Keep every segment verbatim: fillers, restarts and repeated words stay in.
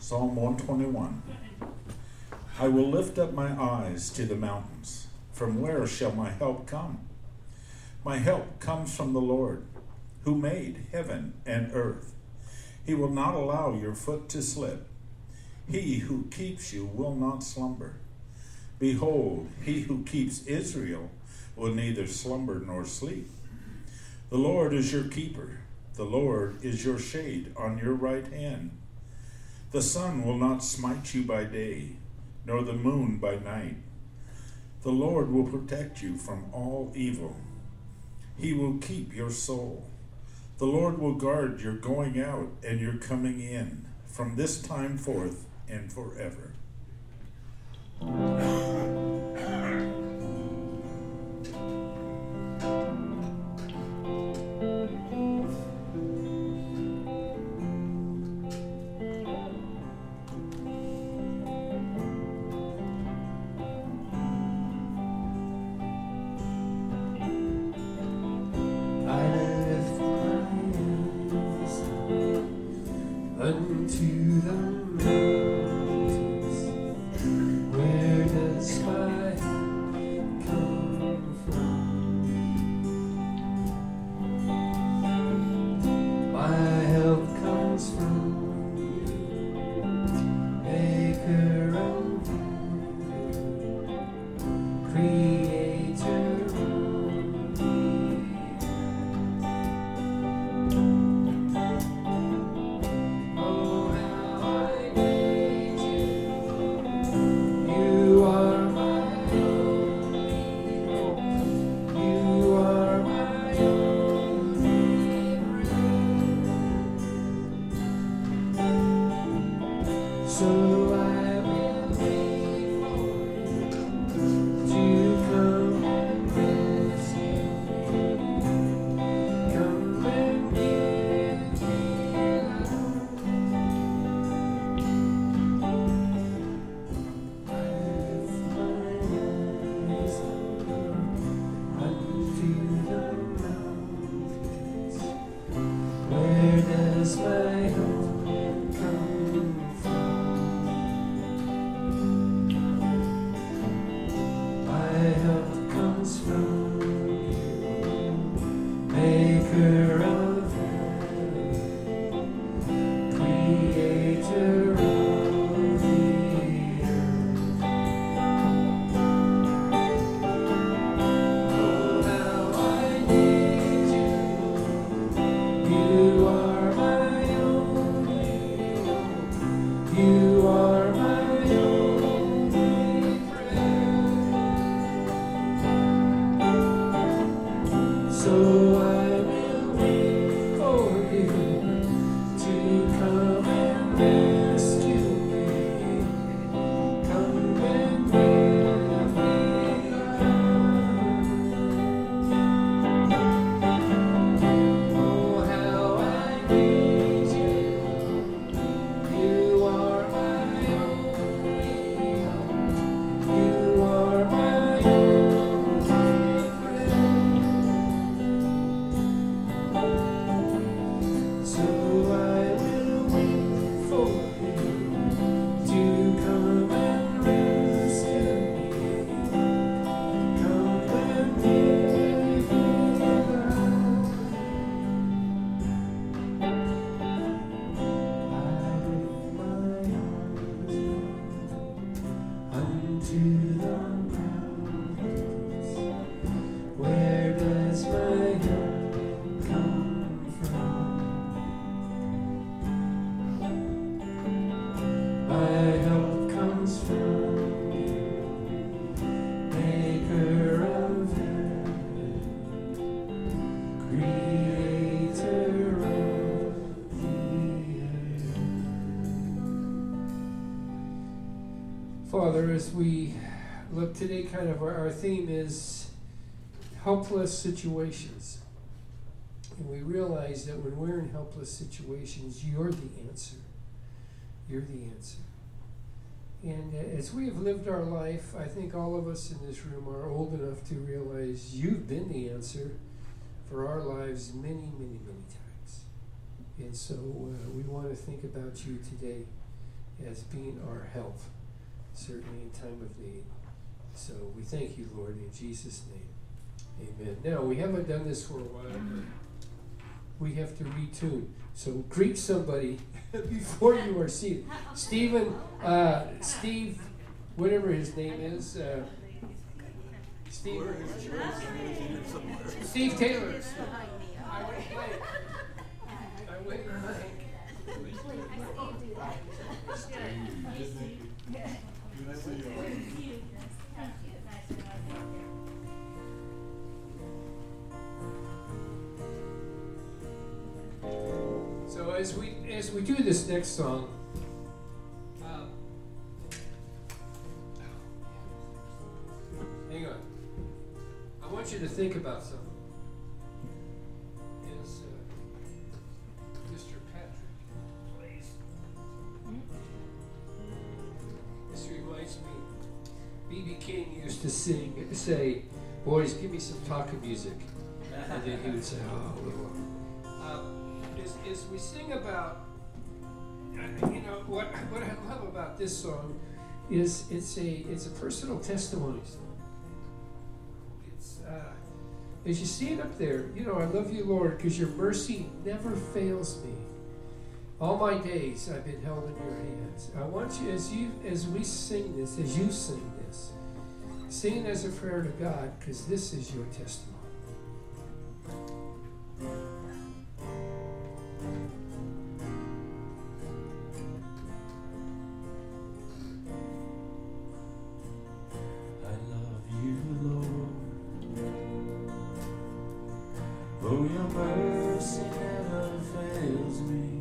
Psalm one twenty-one. I will lift up my eyes to the mountains. From where shall my help come? My help comes from the Lord, who made heaven and earth. He will not allow your foot to slip. He who keeps you will not slumber. Behold, he who keeps Israel will neither slumber nor sleep. The Lord is your keeper. The Lord is your shade on your right hand. The sun will not smite you by day, nor the moon by night. The Lord will protect you from all evil. He will keep your soul. The Lord will guard your going out and your coming in from this time forth and forever. Unto the mountains, where does my help come from? My help comes from you, Maker of heaven, Creator of the Father, as we look today, kind of our, our theme is helpless situations. And we realize that when we're in helpless situations, you're the answer. You're the answer. And as we have lived our life, I think all of us in this room are old enough to realize you've been the answer for our lives many, many, many times. And so uh, we want to think about you today as being our help, certainly in time of need. So we thank you, Lord, in Jesus' name. Amen. Now, we haven't done this for a while, but we have to retune. So greet somebody before you are seated. Stephen, uh, Steve, whatever his name is, uh, Steve, Steve Taylor. I went blank. I went blank. So as we as we do this next song, um, hang on. I want you to think about something. Is uh, Mister Patrick, please? This reminds me. B B King used to sing, say, "Boys, give me some talking music," and then he would say, "Oh, Lord." Um, As, as we sing about, uh, you know, what what I love about this song is it's a it's a personal testimony song. It's uh, as you see it up there, you know, I love you, Lord, because your mercy never fails me. All my days I've been held in your hands. I want you, as you as we sing this, as you sing this, sing it as a prayer to God, because this is your testimony. Oh, your mercy never fails me.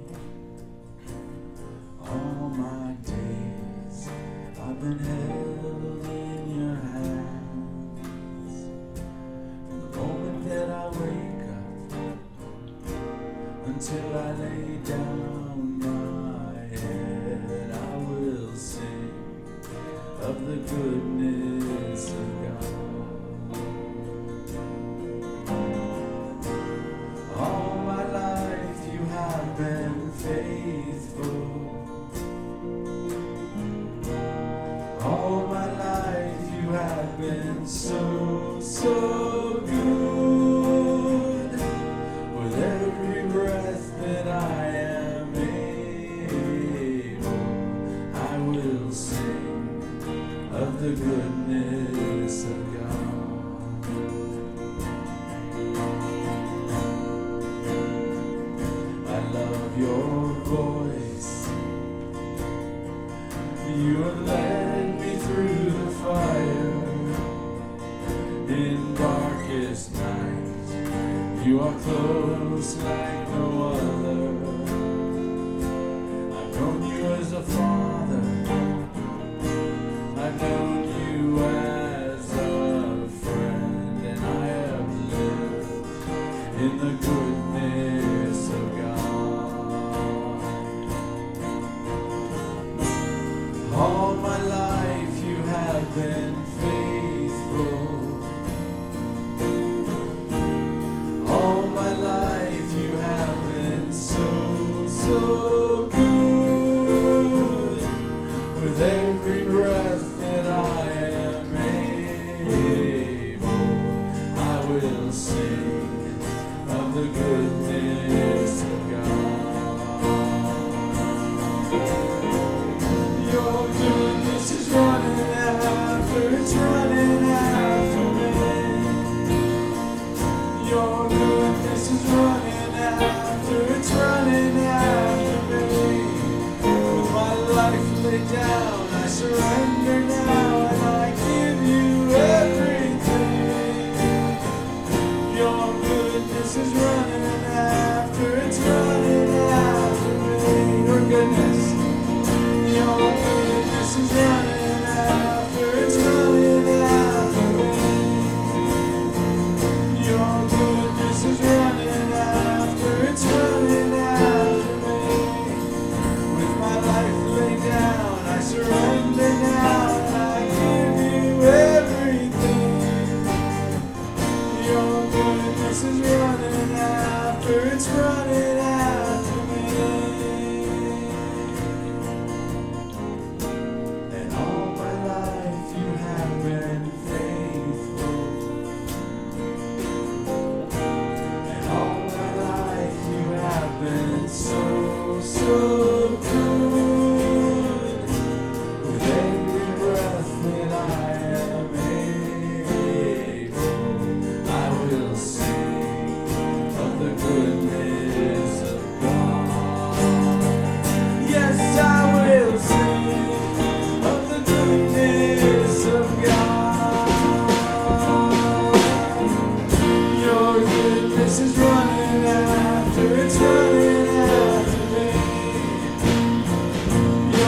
All my days I've been held in your hands. From the moment that I wake up until I lay down my head, I will sing of the goodness of God. Been faithful. All my life you have been so, so good. With every breath that I am able, I will sing of the goodness of God. Your voice, you have led me through the fire. In darkest night, you are close like no other. I've known you as a father, I've known you as a friend, and I have lived in the goodness of God. All my life you have been faithful. All my life you have been so, so good. With every breath that I am able, I will sing of the goodness of God. Your goodness is running after, it's running after me. Your goodness is running after, it's running after me. With my life laid down, I surrender now, and I give you everything. Your goodness is running after, it's running after me. Your goodness. Your goodness is running after, it's running after me. Your goodness is running after, it's running after me. With my life laid down, I surrender now, and I give you everything. Your goodness is running after.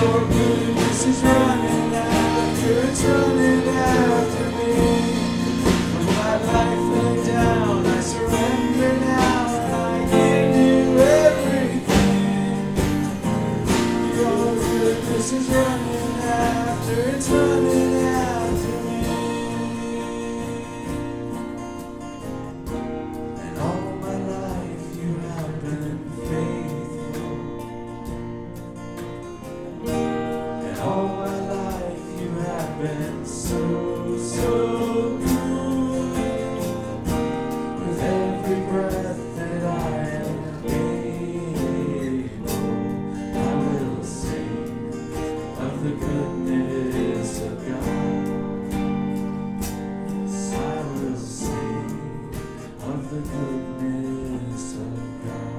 Your goodness is running after, it's running after me. With my life laid down, I surrender now, and I give you everything. Your goodness is running after, it's running after me. And all my life you have been faithful. And all my life you have been so, so good. With every breath that I am able, I will sing of the goodness of God. Yes, I will sing of the goodness of God.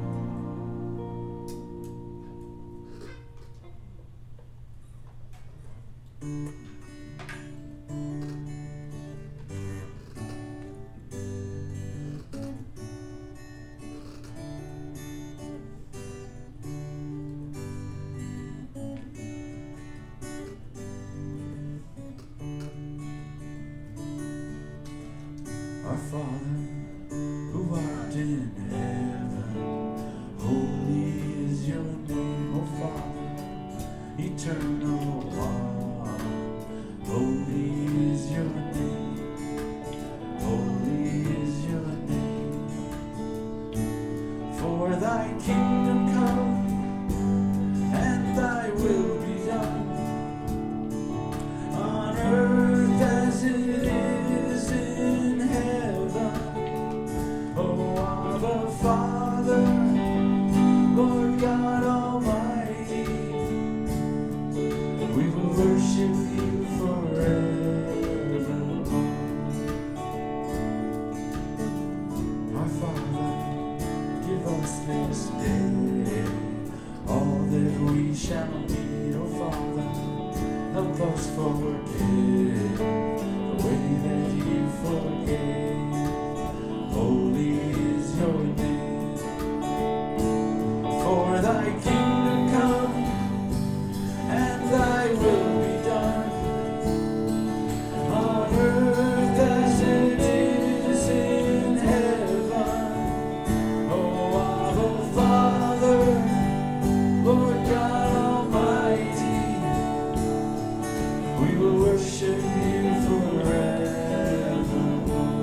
Our Father, who art in heaven, holy is your name, O Father, eternal one. Holy is your name, holy is your name. For thy kingdom come, and thy will be done, on earth as it is in heaven. Oh, Abba, Father, Lord God Almighty, we will worship you forevermore. Our Father, give us this day all that we shall need. Oh, Father, help us forgive the way that you forgave. Holy is your name. For thy kingdom come, and thy will be done, on earth as it is in heaven. Oh, Abba, Father, Lord God Almighty, we will worship you forevermore.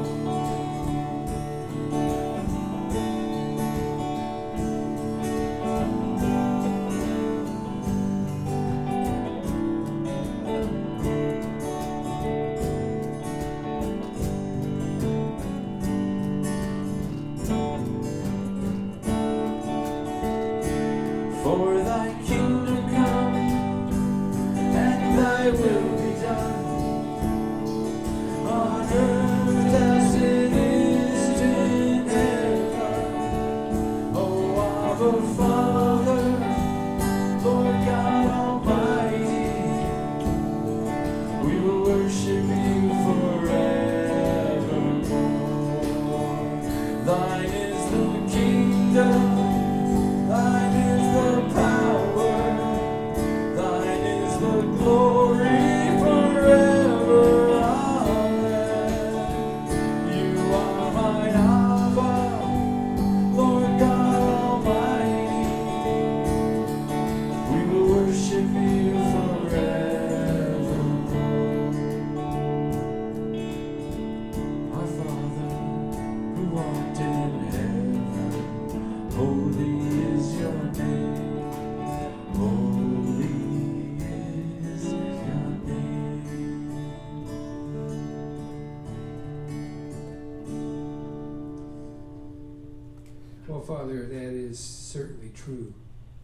For thy kingdom come, and thy will be done, on earth as it is in heaven. Oh, Abba, Father, Lord God Almighty, we will worship you forevermore. Thine is the kingdom, thine is the power, thine is the glory forever. Amen. You are my Abba, Lord God Almighty. We will worship you forevermore. Our Father, who art in heaven, holy is your name. Holy is your name. Well, Father, that is certainly true.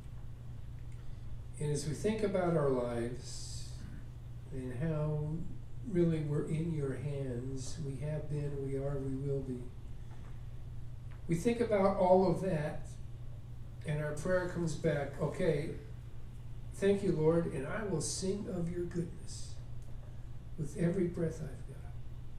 And as we think about our lives and how really we're in your hands, we have been, we are, we will be. We think about all of that, and our prayer comes back, okay, thank you, Lord, and I will sing of your goodness with every breath I've got.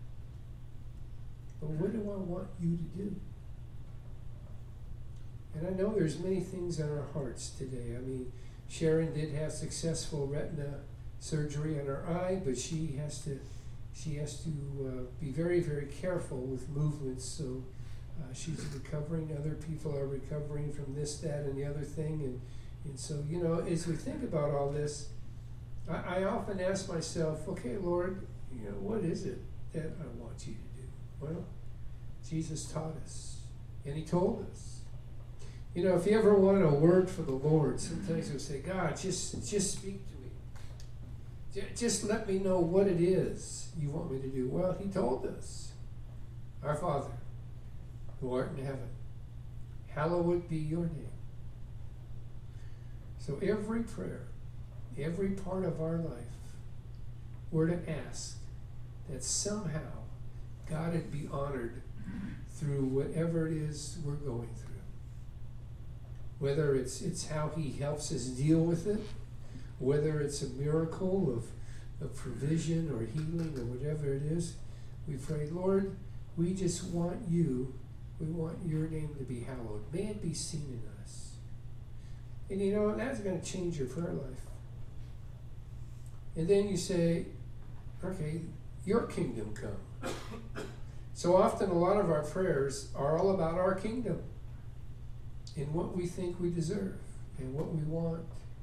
But what do I want you to do? And I know there's many things on our hearts today. I mean, Sharon did have successful retina surgery on her eye, but she has to she has to uh, be very, very careful with movements. So uh, she's recovering. Other people are recovering from this, that, and the other thing. And, and so, you know, as we think about all this, I, I often ask myself, okay, Lord, you know, what is it that I want you to do? Well, Jesus taught us, and he told us. You know, if you ever want a word for the Lord, sometimes you'll say, God, just just speak to me. J- just let me know what it is you want me to do. Well, he told us, our Father, who art in heaven, hallowed be your name. So every prayer, every part of our life, we're to ask that somehow God would be honored through whatever it is we're going through. Whether it's it's how he helps us deal with it, whether it's a miracle of, of provision or healing or whatever it is, we pray, Lord, we just want you, we want your name to be hallowed. May it be seen in us. And you know, that's going to change your prayer life. And then you say, okay, your kingdom come. So often a lot of our prayers are all about our kingdom and what we think we deserve and what we want.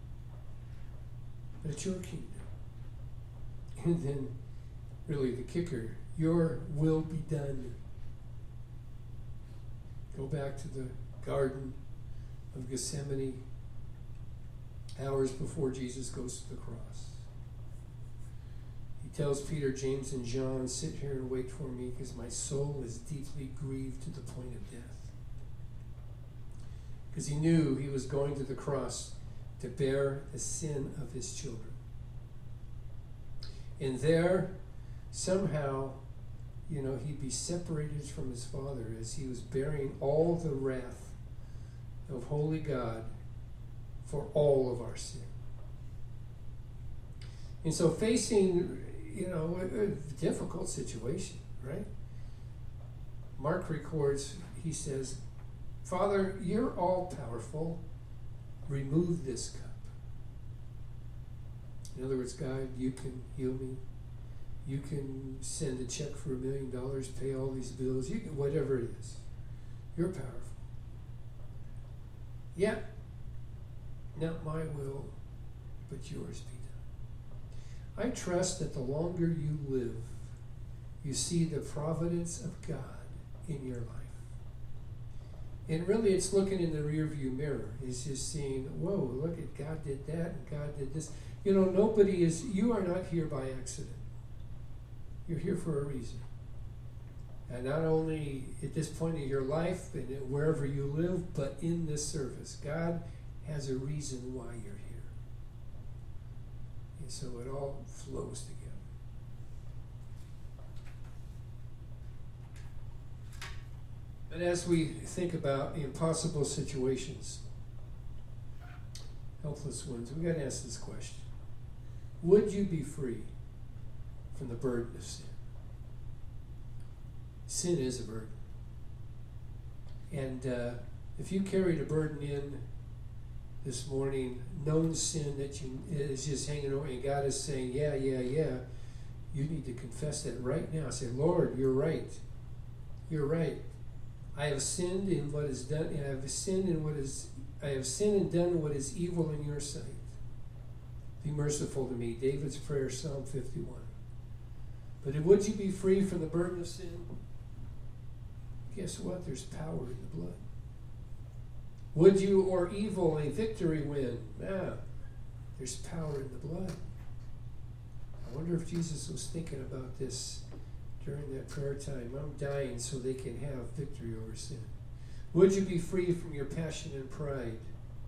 But it's your kingdom. And then, really the kicker, your will be done. Go back to the Garden of Gethsemane, hours before Jesus goes to the cross. He tells Peter, James, and John, sit here and wait for me because my soul is deeply grieved to the point of death. Because he knew he was going to the cross to bear the sin of his children. And there, somehow, you know, he'd be separated from his Father as he was bearing all the wrath of holy God for all of our sin. And so facing, you know, a, a difficult situation, right? Mark records, he says, Father, you're all powerful. Remove this cup. In other words, God, you can heal me. You can send a check for a million dollars, pay all these bills, you can, whatever it is. You're powerful. Yeah, not my will, but yours be done. I trust that the longer you live, you see the providence of God in your life. And really it's looking in the rearview mirror. It's just seeing, whoa, look at God did that and God did this. You know, nobody is, you are not here by accident. You're here for a reason. And not only at this point in your life and wherever you live, but in this service. God has a reason why you're here. And so it all flows together. And as we think about impossible situations, helpless ones, we got to ask this question. Would you be free from the burden of sin? Sin is a burden. And uh, if you carried a burden in this morning, known sin that you is just hanging over, and God is saying, yeah, yeah, yeah, you need to confess that right now. Say, Lord, you're right. You're right. I have sinned in what is done. I have sinned in what is. I have sinned and done what is evil in your sight. Be merciful to me. David's prayer, Psalm fifty-one. But would you be free from the burden of sin? Guess what? There's power in the blood. Would you, or evil, a victory win? Ah, there's power in the blood. I wonder if Jesus was thinking about this during that prayer time. I'm dying so they can have victory over sin. Would you be free from your passion and pride?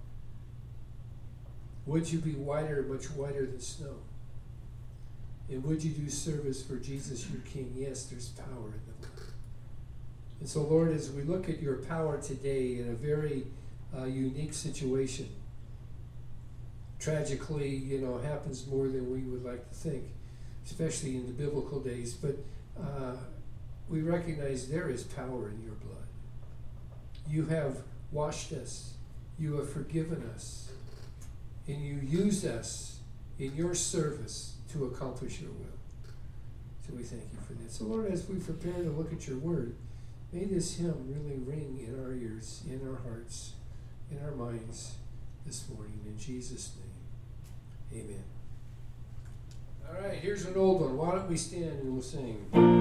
Would you be whiter, much whiter than snow? And would you do service for Jesus, your King? Yes, there's power in the blood. And so, Lord, as we look at your power today in a very uh, unique situation, tragically, you know, happens more than we would like to think, especially in the biblical days. But uh, we recognize there is power in your blood. You have washed us. You have forgiven us. and you use us in your service to accomplish your will. So we thank you for that. So Lord, as we prepare to look at your word, may this hymn really ring in our ears, in our hearts, in our minds this morning. In Jesus' name, amen. All right, here's an old one. Why don't we stand and we'll sing.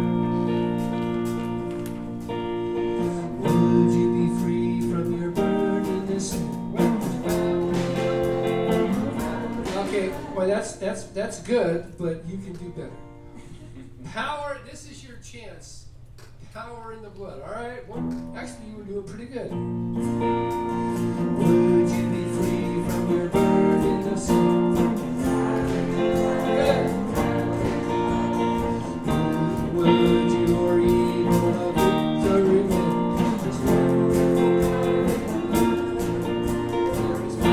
Would you be free from your burden sin? Okay, well that's that's that's good, but you can do better. Power, this is your chance. Power in the blood. All right? Well, actually, you were doing pretty good. Would you be free from your burden of sin? Good. Would your evil of victory win? There is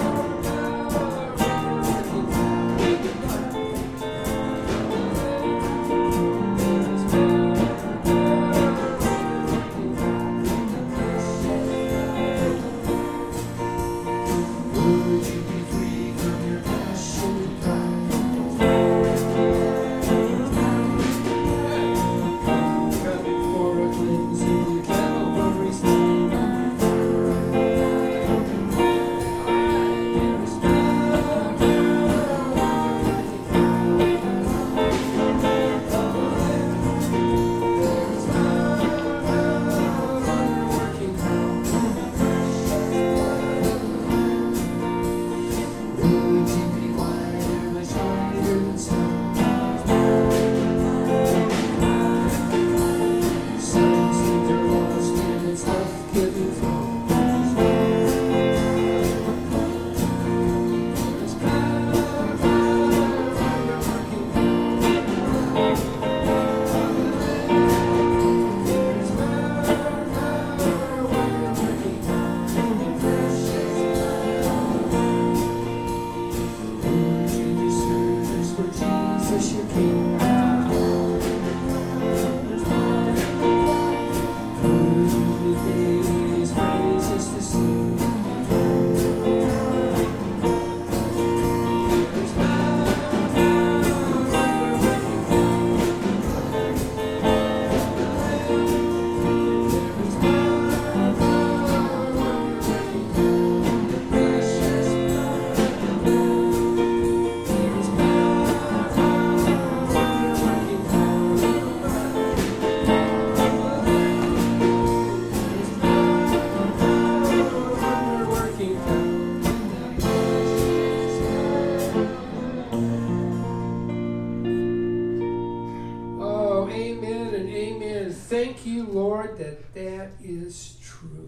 that that is true.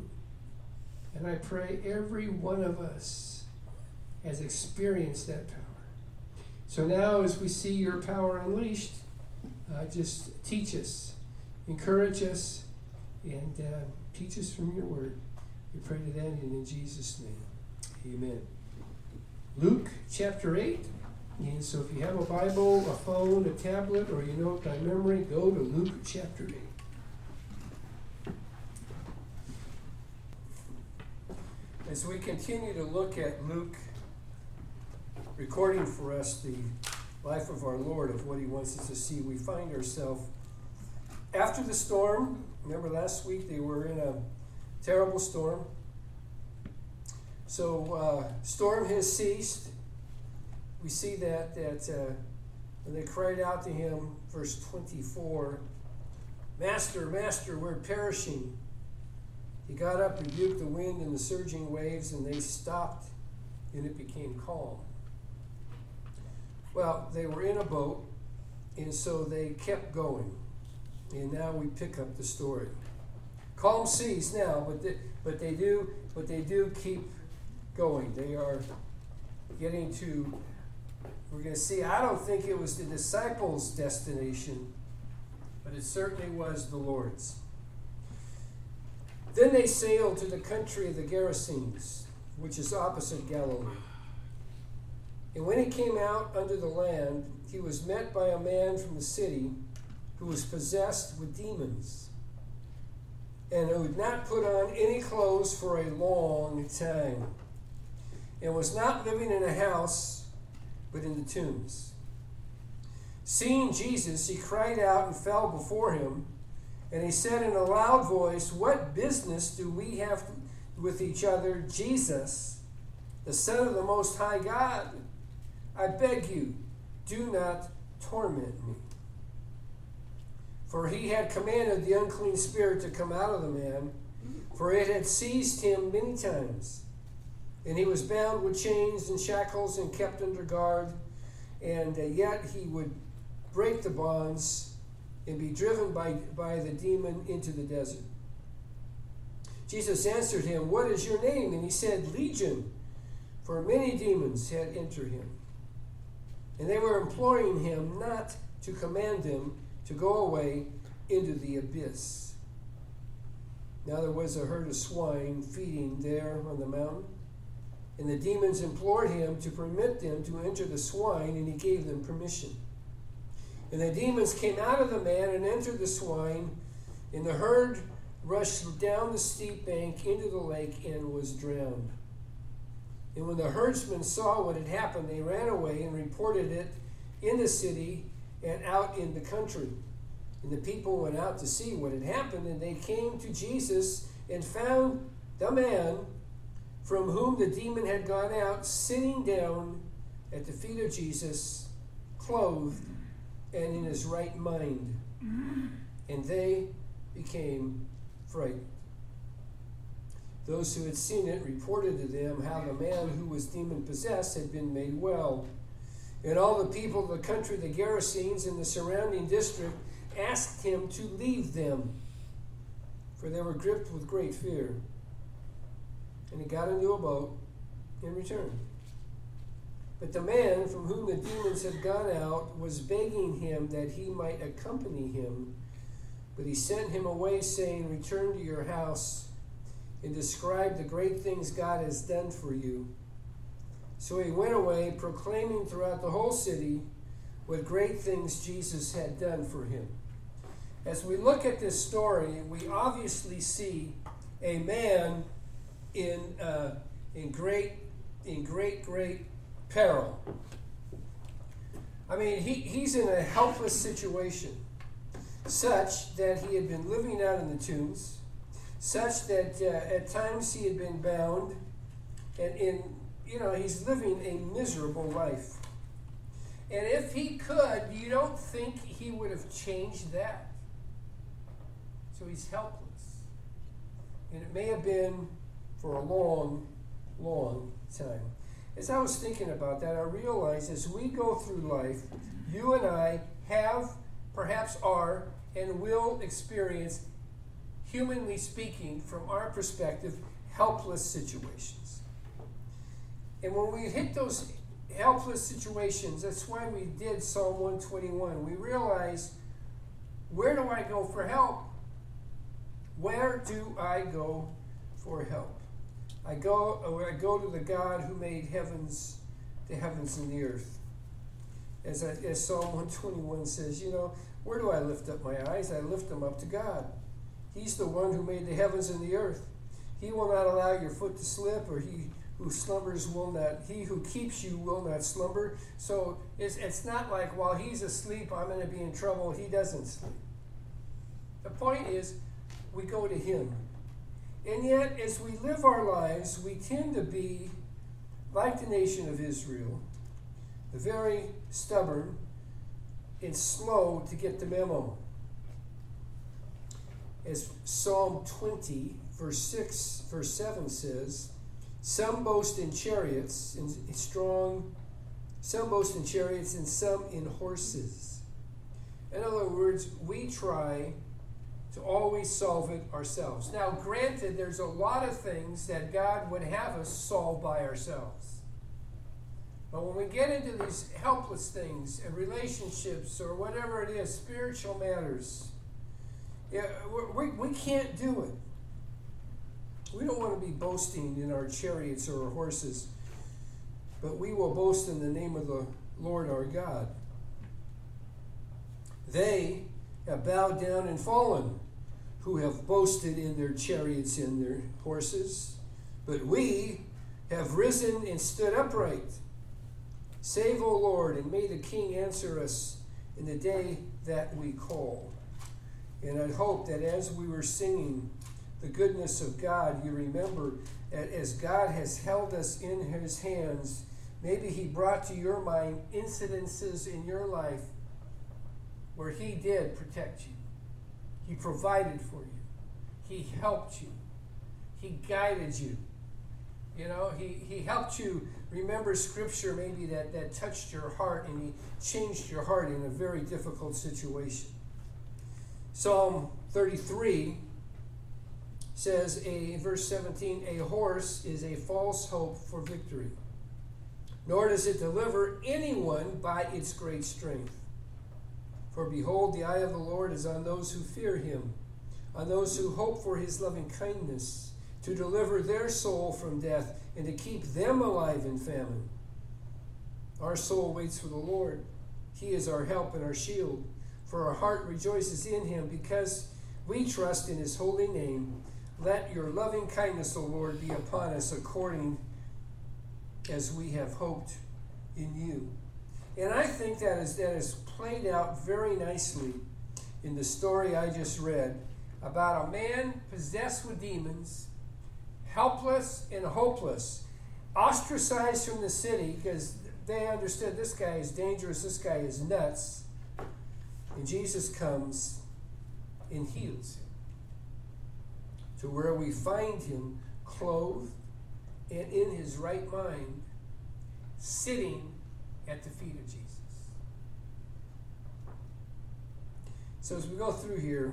And I pray every one of us has experienced that power. So now as we see your power unleashed, uh, just teach us, encourage us, and uh, teach us from your word. We pray to that and in Jesus' name. Amen. Luke chapter eight. And so if you have a Bible, a phone, a tablet, or you know it by memory, go to Luke chapter eight. As we continue to look at Luke recording for us the life of our Lord, of what he wants us to see, we find ourselves after the storm. Remember last week they were in a terrible storm. So uh, storm has ceased. We see that that uh, when they cried out to him, verse twenty-four, Master, Master, we're perishing. He got up, rebuked the wind and the surging waves, and they stopped, and it became calm. Well, they were in a boat, and so they kept going. And now we pick up the story. Calm seas now, but they, but they do but they do keep going. They are getting to, we're going to see, I don't think it was the disciples' destination, but it certainly was the Lord's. Then they sailed to the country of the Gerasenes, which is opposite Galilee. And when he came out under the land, he was met by a man from the city who was possessed with demons, and who had not put on any clothes for a long time. and was not living in a house, but in the tombs. Seeing Jesus, he cried out and fell before him, and he said in a loud voice, "What business do we have with each other, Jesus, the Son of the Most High God? I beg you, do not torment me." For he had commanded the unclean spirit to come out of the man, for it had seized him many times. And he was bound with chains and shackles and kept under guard, and uh, yet he would break the bonds and be driven by, by the demon into the desert. Jesus answered him, "What is your name?" And he said, "Legion," for many demons had entered him. And they were imploring him not to command them to go away into the abyss. Now there was a herd of swine feeding there on the mountain, and the demons implored him to permit them to enter the swine, and he gave them permission. And the demons came out of the man and entered the swine, and the herd rushed down the steep bank into the lake and was drowned. And when the herdsmen saw what had happened, they ran away and reported it in the city and out in the country. And the people went out to see what had happened, and they came to Jesus and found the man from whom the demon had gone out sitting down at the feet of Jesus, clothed and in his right mind. And they became frightened. Those who had seen it reported to them how the man who was demon-possessed had been made well. And all the people of the country, the Gerasenes and the surrounding district, asked him to leave them, for they were gripped with great fear. And he got into a boat and returned. But the man from whom the demons had gone out was begging him that he might accompany him. But he sent him away, saying, "Return to your house and describe the great things God has done for you." So he went away, proclaiming throughout the whole city what great things Jesus had done for him. As we look at this story, we obviously see a man in uh, in great in great great peril. I mean, he, he's in a helpless situation, such that he had been living out in the tombs, such that uh, at times he had been bound, and in you know he's living a miserable life. And if he could, you don't think he would have changed that. So he's helpless. And it may have been for a long, long time. As I was thinking about that, I realized as we go through life, you and I have, perhaps are, and will experience, humanly speaking, from our perspective, helpless situations. And when we hit those helpless situations, that's why we did Psalm one twenty-one. We realized, where do I go for help? Where do I go for help? I go, I go to the God who made heavens, the heavens and the earth. As, I, as Psalm one twenty-one says, you know, where do I lift up my eyes? I lift them up to God. He's the one who made the heavens and the earth. He will not allow your foot to slip, or he who slumbers will not, he who keeps you will not slumber. So it's, it's not like while he's asleep, I'm going to be in trouble. He doesn't sleep. The point is, we go to him. And yet, as we live our lives, we tend to be like the nation of Israel, very stubborn and slow to get the memo. As Psalm twenty, verse six, verse seven says, some boast in chariots and strong, some boast in chariots and some in horses. In other words, we try to always solve it ourselves. Now, granted, there's a lot of things that God would have us solve by ourselves. But when we get into these helpless things, and relationships, or whatever it is, spiritual matters, yeah, we, we can't do it. We don't want to be boasting in our chariots or our horses, but we will boast in the name of the Lord our God. They have bowed down and fallen, who have boasted in their chariots and their horses, but we have risen and stood upright. Save, O Lord, and may the King answer us in the day that we call. And I hope that as we were singing the goodness of God, you remember that as God has held us in his hands, maybe he brought to your mind incidences in your life where he did protect you. He provided for you. He helped you. He guided you. You know, he, he helped you remember scripture maybe that, that touched your heart, and he changed your heart in a very difficult situation. Psalm thirty-three says, a, in verse seventeen, a horse is a false hope for victory, nor does it deliver anyone by its great strength. For behold, the eye of the Lord is on those who fear him, on those who hope for his loving kindness, to deliver their soul from death and to keep them alive in famine. Our soul waits for the Lord. He is our help and our shield. For our heart rejoices in him because we trust in his holy name. Let your loving kindness, O Lord, be upon us according as we have hoped in you. And I think that is, that is played out very nicely in the story I just read about a man possessed with demons, helpless and hopeless, ostracized from the city because they understood this guy is dangerous, this guy is nuts. And Jesus comes and heals him, to where we find him clothed and in his right mind, sitting at the feet of Jesus. So as we go through here,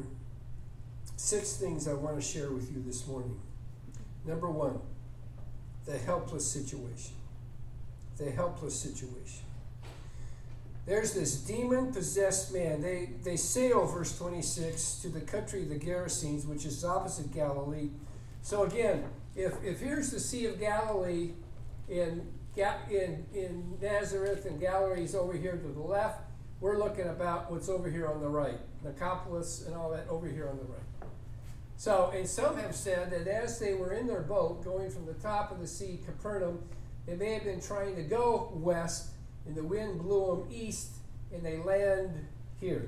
six things I want to share with you this morning. Number one, the helpless situation. The helpless situation. There's this demon-possessed man. They they sail, verse twenty-six, to the country of the Gerasenes, which is opposite Galilee. So again, if, if here's the Sea of Galilee in, in, in Nazareth, and Galilee's over here to the left, we're looking about what's over here on the right. Nicopolis and all that over here on the right. So, and some have said that as they were in their boat going from the top of the sea, Capernaum, they may have been trying to go west, and the wind blew them east, and they land here.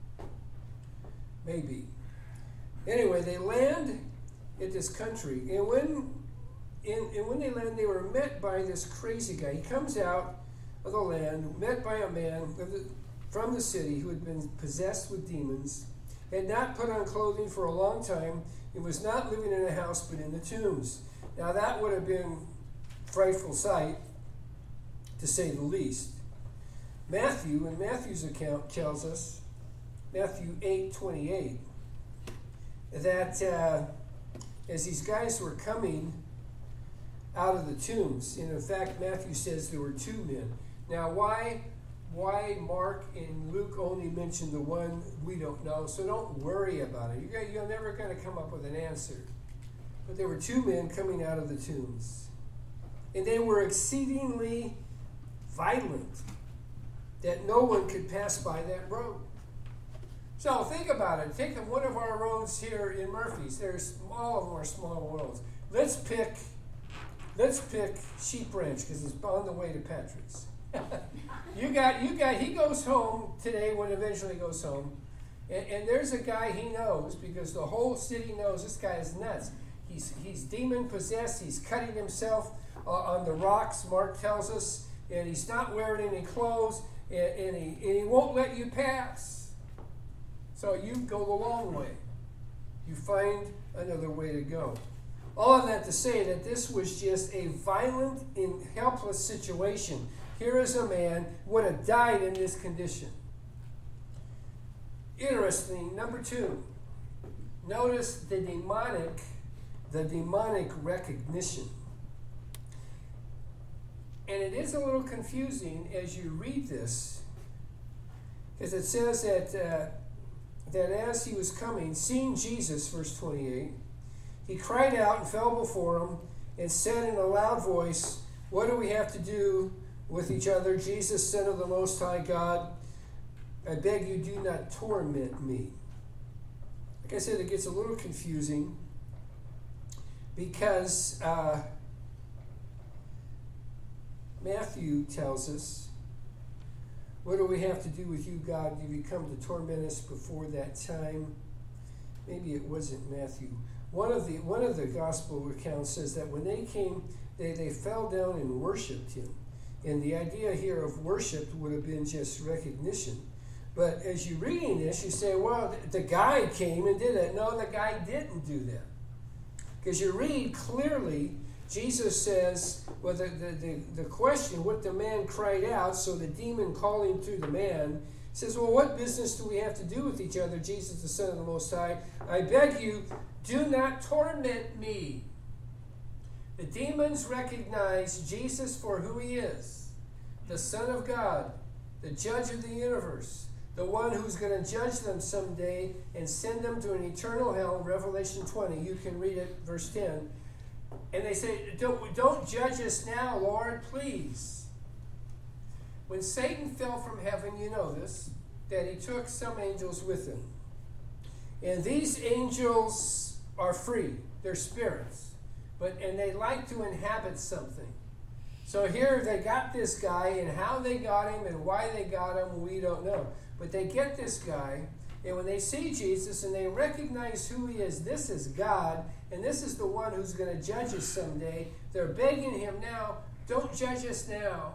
Maybe. Anyway, they land at this country, and when, and, and when they land, they were met by this crazy guy. He comes out of the land, met by a man from the city who had been possessed with demons, had not put on clothing for a long time, and was not living in a house but in the tombs. Now that would have been a frightful sight, to say the least. Matthew, in Matthew's account, tells us, Matthew eight twenty-eight, that uh, as these guys were coming out of the tombs, and in fact Matthew says there were two men. Now why why Mark and Luke only mention the one, we don't know, so don't worry about it. You're, you're never going to come up with an answer. But there were two men coming out of the tombs, and they were exceedingly violent, that no one could pass by that road. So think about it. Take one of our roads here in Murphy's. There's all of them are small roads. Let's pick, let's pick Sheep Ranch because it's on the way to Patrick's. you got, you got. He goes home today when eventually goes home, and, and there's a guy he knows because the whole city knows this guy is nuts. He's he's demon possessed. He's cutting himself uh, on the rocks. Mark tells us, and he's not wearing any clothes, and, and he and he won't let you pass. So you go the long way. You find another way to go. All of that to say that this was just a violent and helpless situation. Here is a man who would have died in this condition. Interesting, number two, notice the demonic, the demonic recognition. And it is a little confusing as you read this, because it says that uh, that as he was coming, seeing Jesus, verse twenty-eight, he cried out and fell before him and said in a loud voice, "What do we have to do with each other? Jesus, Son of the Most High God, I beg you, do not torment me." Like I said, it gets a little confusing because uh, Matthew tells us, what do we have to do with you, God? Have you come to torment us before that time? Maybe it wasn't Matthew. One of the one of the gospel accounts says that when they came, they, they fell down and worshipped him. And the idea here of worship would have been just recognition. But as you're reading this, you say, well, the guy came and did it. No, the guy didn't do that. Because you read clearly, Jesus says, well, the, the, the, the question, what the man cried out, so the demon calling through the man, says, well, what business do we have to do with each other, Jesus, the Son of the Most High? I beg you, do not torment me. The demons recognize Jesus for who he is, the Son of God, the judge of the universe, the one who's going to judge them someday and send them to an eternal hell. Revelation twenty, you can read it, verse ten. And they say, don't, don't judge us now, Lord, please. When Satan fell from heaven, you know this, that he took some angels with him. And these angels are free. They're spirits. But and they like to inhabit something. So here they got this guy, and how they got him and why they got him, we don't know. But they get this guy, and when they see Jesus and they recognize who he is, this is God, and this is the one who's going to judge us someday, they're begging him now, don't judge us now.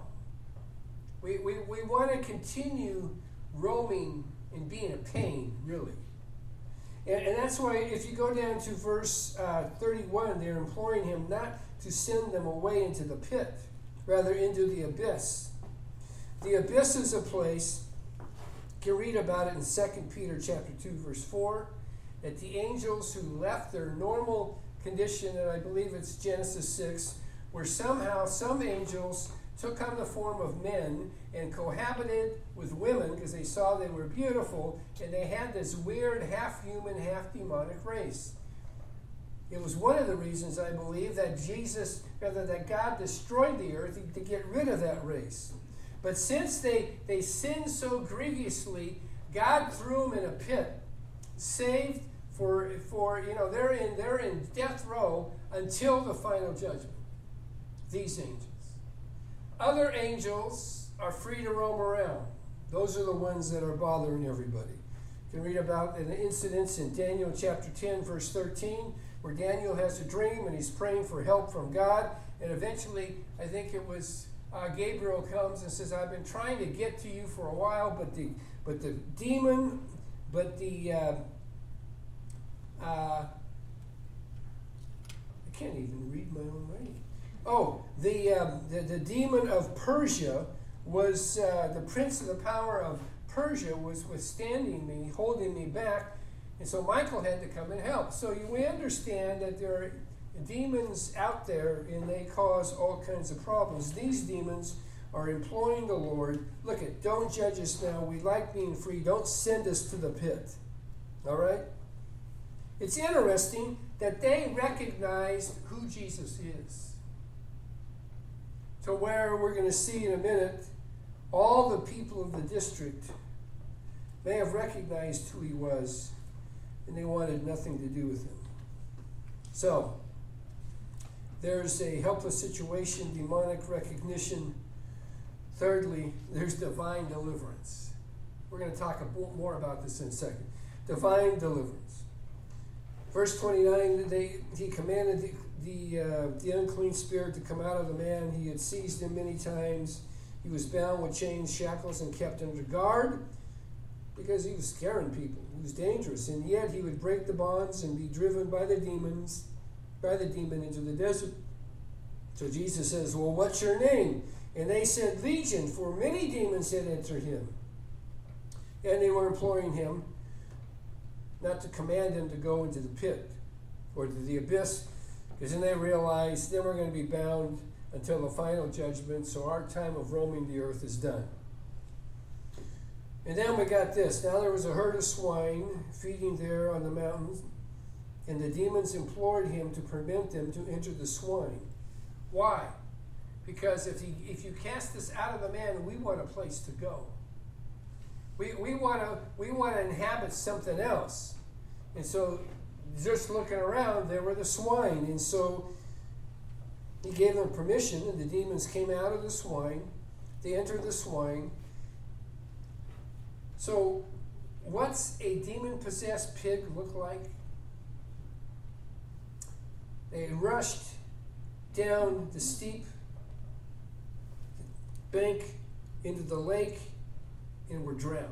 We, we, we want to continue roaming and being a pain, really. And, and that's why if you go down to verse uh, thirty-one, they're imploring him not to send them away into the pit, rather into the abyss. The abyss is a place, you can read about it in Second Peter chapter two, verse four, that the angels who left their normal condition, and I believe it's Genesis six, where somehow some angels took on the form of men and cohabited with women because they saw they were beautiful, and they had this weird half-human, half-demonic race. It was one of the reasons, I believe, that Jesus, rather that God destroyed the earth to get rid of that race. But since they, they sinned so grievously, God threw them in a pit, saved for, for you know, they're in, they're in death row until the final judgment. These angels. Other angels are free to roam around. Those are the ones that are bothering everybody. You can read about an incident in Daniel chapter ten, verse thirteen, where Daniel has a dream and he's praying for help from God. And eventually, I think it was uh, Gabriel comes and says, I've been trying to get to you for a while, but the but the demon, but the, uh, uh, I can't even read my own writing. Oh, the, um, the the demon of Persia was, uh, the prince of the power of Persia was withstanding me, holding me back, and so Michael had to come and help. So you, we understand that there are demons out there, and they cause all kinds of problems. These demons are imploring the Lord, look at, don't judge us now. We like being free. Don't send us to the pit. All right? It's interesting that they recognized who Jesus is. To where we're going to see in a minute, all the people of the district may have recognized who he was, and they wanted nothing to do with him. So, there's a helpless situation, demonic recognition. Thirdly, there's divine deliverance. We're going to talk a bit more about this in a second. Divine deliverance. Verse twenty-nine, they, he commanded the, the, uh, the unclean spirit to come out of the man. He had seized him many times. He was bound with chains, shackles, and kept under guard because he was scaring people. He was dangerous. And yet he would break the bonds and be driven by the demons, by the demon into the desert. So Jesus says, well, what's your name? And they said, Legion, for many demons had entered him. And they were imploring him not to command him to go into the pit or to the abyss, because then they realized then we're going to be bound until the final judgment, so our time of roaming the earth is done. And then we got this. Now there was a herd of swine feeding there on the mountains, and the demons implored him to permit them to enter the swine. Why? Because if he, if you cast this out of the man, we want a place to go. We, we want to we want to inhabit something else. And so just looking around, there were the swine. And so He gave them permission, and the demons came out of the swine. They entered the swine. So, what's a demon-possessed pig look like? They rushed down the steep bank into the lake and were drowned.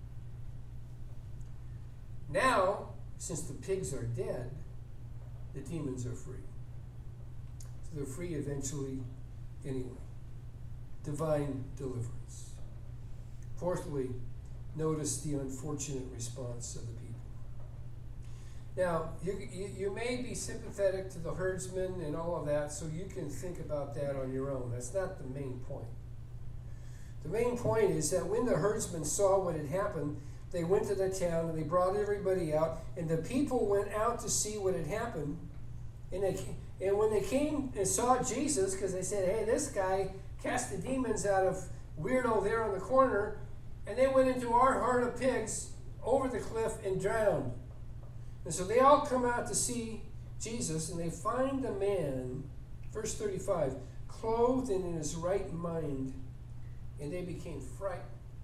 Now, since the pigs are dead, the demons are free. So they're free eventually anyway. Divine deliverance. Fourthly, notice the unfortunate response of the people. Now, you, you, you may be sympathetic to the herdsmen and all of that, so you can think about that on your own. That's not the main point. The main point is that when the herdsmen saw what had happened, they went to the town and they brought everybody out, and the people went out to see what had happened. And, they, and when they came and saw Jesus, because they said, hey, this guy cast the demons out of weirdo there on the corner, and they went into our herd of pigs over the cliff and drowned. And so they all come out to see Jesus, and they find a man, verse thirty-five, clothed and in his right mind, and they became frightened.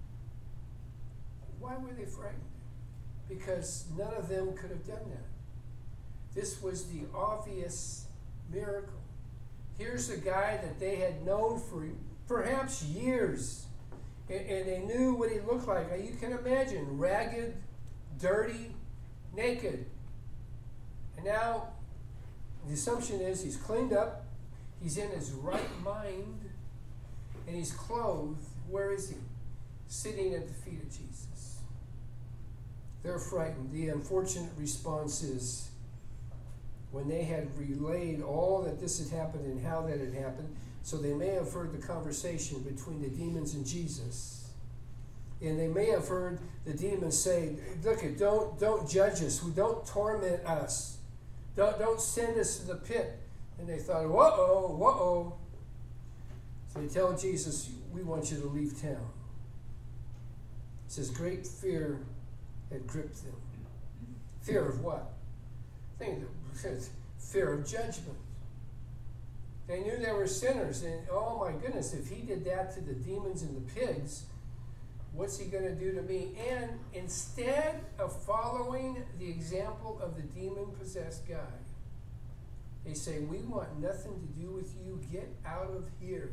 Why were they frightened? Because none of them could have done that. This was the obvious miracle. Here's a guy that they had known for perhaps years, and, and they knew what he looked like. You can imagine, ragged, dirty, naked. And now the assumption is he's cleaned up, he's in his right mind, and he's clothed. Where is he? Sitting at the feet of Jesus. They're frightened. The unfortunate response is, when they had relayed all that this had happened and how that had happened, so they may have heard the conversation between the demons and Jesus. And they may have heard the demons say, look, don't, don't judge us. Don't torment us. Don't, don't send us to the pit. And they thought, whoa-oh, whoa-oh. So they tell Jesus, we want you to leave town. It says, great fear had gripped them. Fear of what? I think it says fear of judgment. They knew they were sinners, and oh my goodness, if he did that to the demons and the pigs, what's he going to do to me? And instead of following the example of the demon-possessed guy, they say, we want nothing to do with you. Get out of here.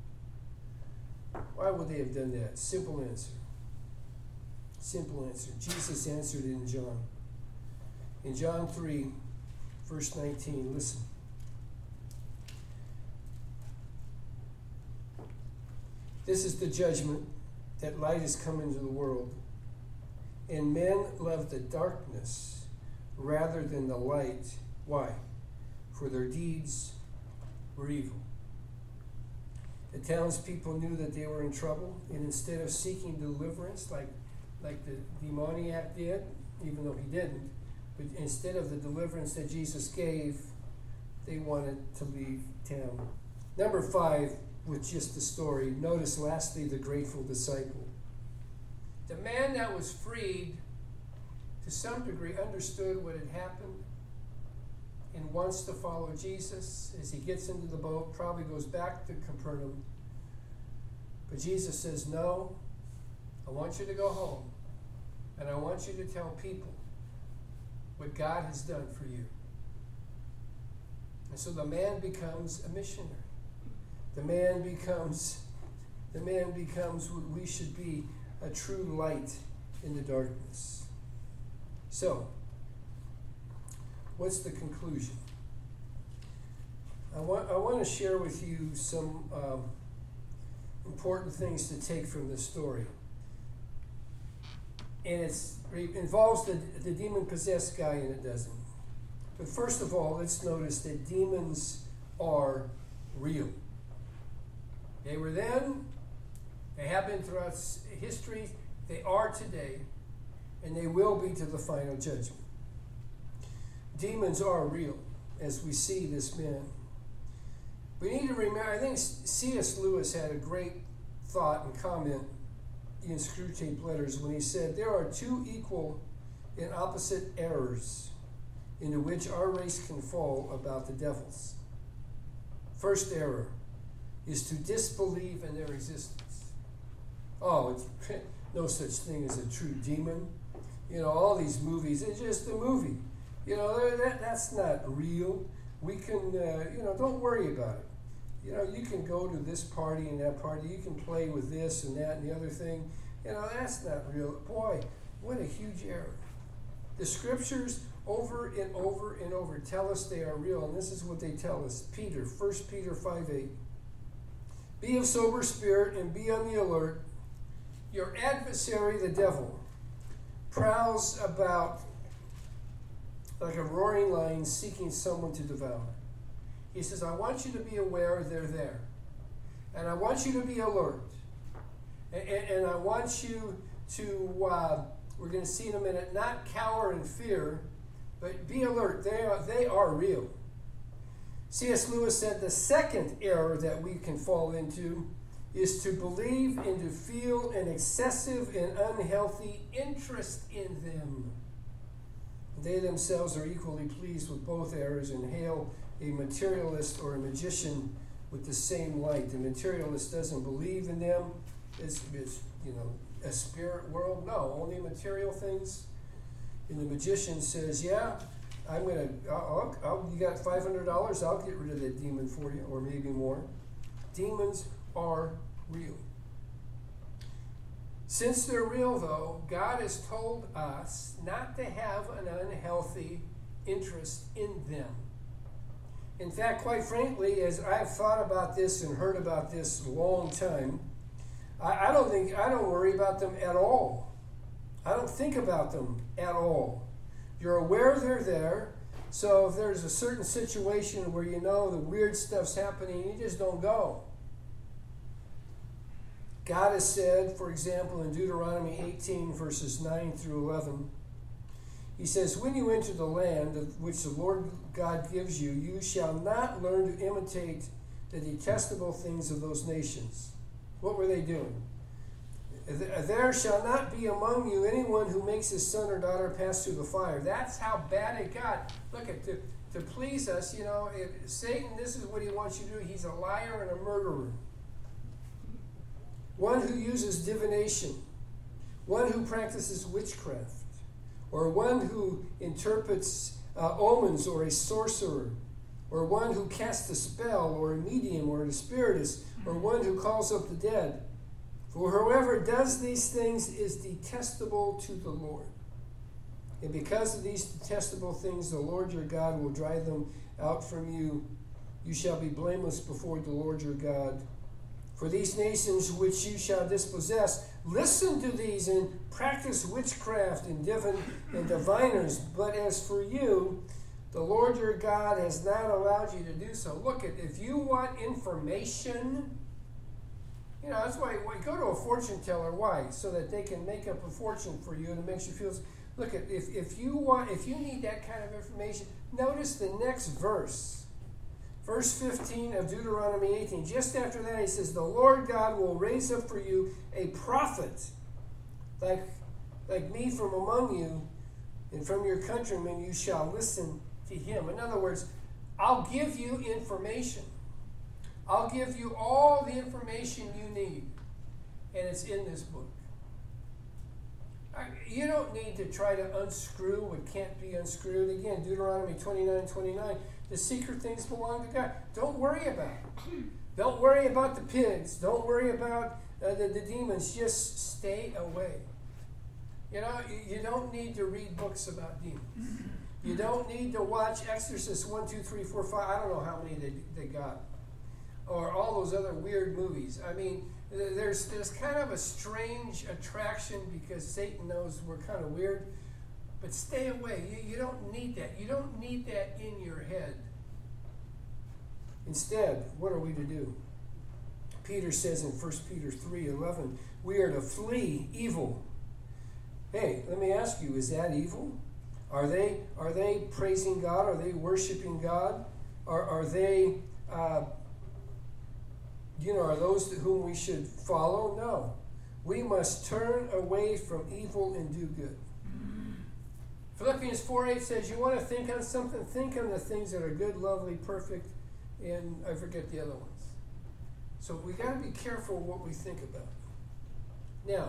Why would they have done that? Simple answer. Simple answer. Jesus answered in John. In John three, verse nineteen, listen. This is the judgment, that light has come into the world, and men love the darkness rather than the light. Why? For their deeds were evil. The townspeople knew that they were in trouble, and instead of seeking deliverance like, like the demoniac did, even though he didn't, but instead of the deliverance that Jesus gave, they wanted to leave town. Number five, with just the story, notice lastly the grateful disciple. The man that was freed, to some degree, understood what had happened and wants to follow Jesus. As he gets into the boat, probably goes back to Capernaum. But Jesus says, no, I want you to go home, and I want you to tell people what God has done for you. And so the man becomes a missionary. The man becomes, the man becomes what we should be, a true light in the darkness. So, what's the conclusion? I want, I want to share with you some um, important things to take from this story. And it's, it involves the, the demon-possessed guy, and it doesn't. But first of all, let's notice that demons are real. They were then, they have been throughout history, they are today, and they will be to the final judgment. Demons are real, as we see this man. We need to remember, I think C S Lewis had a great thought and comment in Screwtape Letters when he said, there are two equal and opposite errors into which our race can fall about the devils. First error is to disbelieve in their existence. Oh, it's no such thing as a true demon. You know, all these movies, it's just a movie. You know, that, that's not real. We can, uh, you know, don't worry about it. You know, you can go to this party and that party. You can play with this and that and the other thing. You know, that's not real. Boy, what a huge error. The scriptures over and over and over tell us they are real, and this is what they tell us. Peter, First Peter five eight. Be of sober spirit and be on the alert. Your adversary, the devil, prowls about like a roaring lion seeking someone to devour. He says, I want you to be aware they're there. And I want you to be alert. And, and, and I want you to, uh, we're going to see in a minute, not cower in fear, but be alert. They are, they are real. C S Lewis said the second error that we can fall into is to believe and to feel an excessive and unhealthy interest in them. They themselves are equally pleased with both errors and hail a materialist or a magician with the same light. The materialist doesn't believe in them. It's, it's you know, a spirit world. No, only material things. And the magician says, yeah, I'm going to, I'll, I'll, you got five hundred dollars, I'll get rid of that demon for you, or maybe more. Demons are real. Since they're real, though, God has told us not to have an unhealthy interest in them. In fact, quite frankly, as I've thought about this and heard about this a long time, I, I don't think, I don't worry about them at all. I don't think about them at all. You're aware they're there, so if there's a certain situation where you know the weird stuff's happening, you just don't go. God has said, for example, in Deuteronomy eighteen, verses nine through eleven, he says, when you enter the land of which the Lord God gives you, you shall not learn to imitate the detestable things of those nations. What were they doing? There shall not be among you anyone who makes his son or daughter pass through the fire. That's how bad it got. Look, at to, to please us, you know, if Satan, this is what he wants you to do. He's a liar and a murderer. One who uses divination, one who practices witchcraft, or one who interprets uh, omens, or a sorcerer, or one who casts a spell, or a medium, or a spiritist, or one who calls up the dead. For whoever does these things is detestable to the Lord. And because of these detestable things, the Lord your God will drive them out from you. You shall be blameless before the Lord your God. For these nations which you shall dispossess, listen to these and practice witchcraft and divin and diviners. But as for you, the Lord your God has not allowed you to do so. Look, at if you want information, you know, that's why we go to a fortune teller. Why? So that they can make up a fortune for you, and it makes you feel. Look, at if if you want, if you need that kind of information, notice the next verse. Verse fifteen of Deuteronomy eighteen. Just after that, he says, the Lord God will raise up for you a prophet like, like me from among you, and from your countrymen you shall listen to him. In other words, I'll give you information. I'll give you all the information you need, and it's in this book. You don't need to try to unscrew what can't be unscrewed. Again, Deuteronomy twenty-nine twenty-nine. The secret things belong to God. Don't worry about it. Don't worry about the pigs. Don't worry about uh, the, the demons. Just stay away. You know, you, you don't need to read books about demons. You don't need to watch Exorcist one, two, three, four, five. I don't know how many they, they got. Or all those other weird movies. I mean, there's, there's kind of a strange attraction because Satan knows we're kind of weird. But stay away. You, you don't need that. You don't need that in your head. Instead, what are we to do? Peter says in First Peter three eleven, we are to flee evil. Hey, let me ask you, is that evil? Are they are they praising God? Are they worshiping God? Are, are they, uh, you know, are those whom we should follow? No. We must turn away from evil and do good. Philippians four eight says, you want to think on something? Think on the things that are good, lovely, perfect, and I forget the other ones. So we got to be careful what we think about. Now,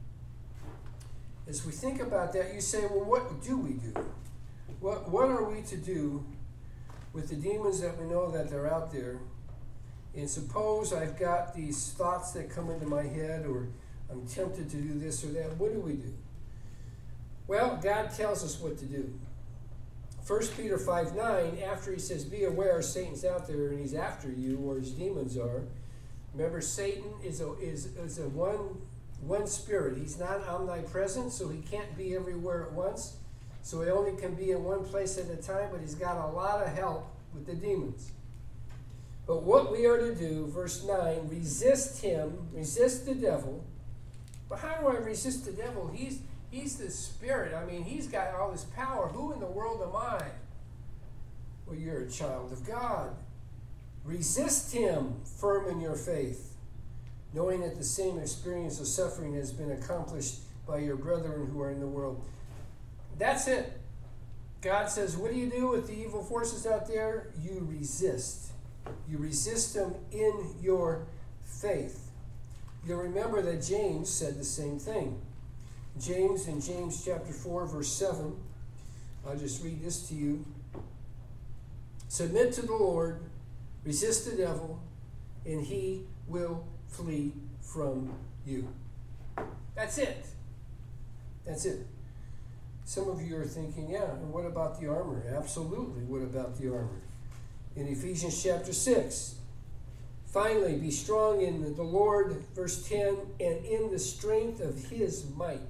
as we think about that, you say, well, what do we do? What, what are we to do with the demons that we know that they're out there? And suppose I've got these thoughts that come into my head, or I'm tempted to do this or that. What do we do? Well, God tells us what to do. First Peter five nine, after he says, be aware Satan's out there and he's after you, or his demons are. Remember, Satan is a, is, is a one, one spirit. He's not omnipresent, so he can't be everywhere at once. So he only can be in one place at a time, but he's got a lot of help with the demons. But what we are to do, verse nine, resist him, resist the devil. But how do I resist the devil? He's He's the spirit. I mean, he's got all this power. Who in the world am I? Well, you're a child of God. Resist him, firm in your faith, knowing that the same experience of suffering has been accomplished by your brethren who are in the world. That's it. God says, what do you do with the evil forces out there? You resist. You resist them in your faith. You'll remember that James said the same thing. James, in James chapter four, verse seven, I'll just read this to you. Submit to the Lord, resist the devil, and he will flee from you. That's it. That's it. Some of you are thinking, yeah, and what about the armor? Absolutely, what about the armor? In Ephesians chapter six, finally, be strong in the Lord, verse ten, and in the strength of his might.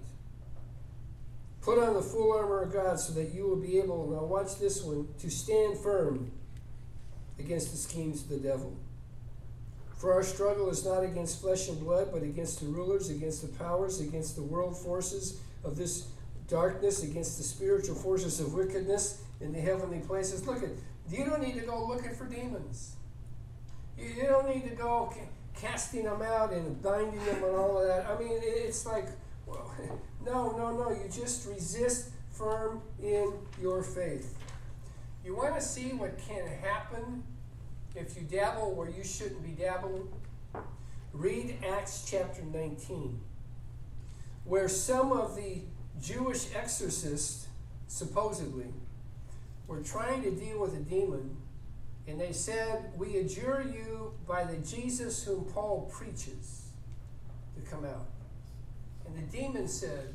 Put on the full armor of God so that you will be able, now watch this one, to stand firm against the schemes of the devil. For our struggle is not against flesh and blood, but against the rulers, against the powers, against the world forces of this darkness, against the spiritual forces of wickedness in the heavenly places. Look at, you don't need to go looking for demons. You, you don't need to go ca- casting them out and binding them and all of that. I mean, it's like, well, no, no, no. You just resist firm in your faith. You want to see what can happen if you dabble where you shouldn't be dabbling? Read Acts chapter nineteen, where some of the Jewish exorcists, supposedly, were trying to deal with a demon, and they said, we adjure you by the Jesus whom Paul preaches to come out. And the demon said,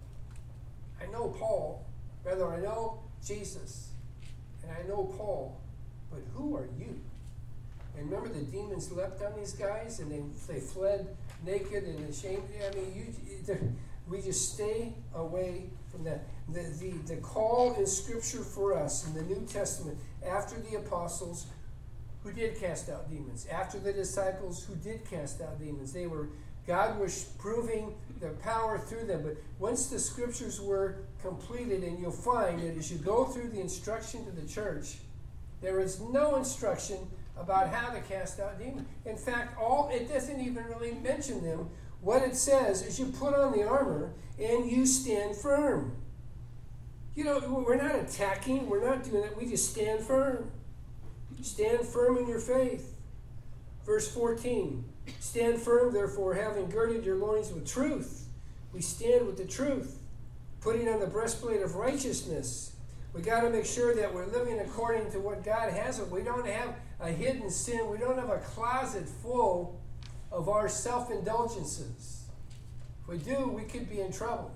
I know Paul, rather I know Jesus, and I know Paul, but who are you? And remember, the demons leapt on these guys, and they they fled naked and ashamed. I mean, you, we just stay away from that. The, the, the call in Scripture for us in the New Testament, after the apostles who did cast out demons, after the disciples who did cast out demons, they were God was proving their power through them. But once the Scriptures were completed, and you'll find that as you go through the instruction to the church, there is no instruction about how to cast out demons. In fact, all it doesn't even really mention them. What it says is you put on the armor and you stand firm. You know, we're not attacking. We're not doing that. We just stand firm. Stand firm in your faith. Verse fourteen. Stand firm, therefore, having girded your loins with truth. We stand with the truth. Putting on the breastplate of righteousness. We got to make sure that we're living according to what God has. We don't have a hidden sin. We don't have a closet full of our self-indulgences. If we do, we could be in trouble.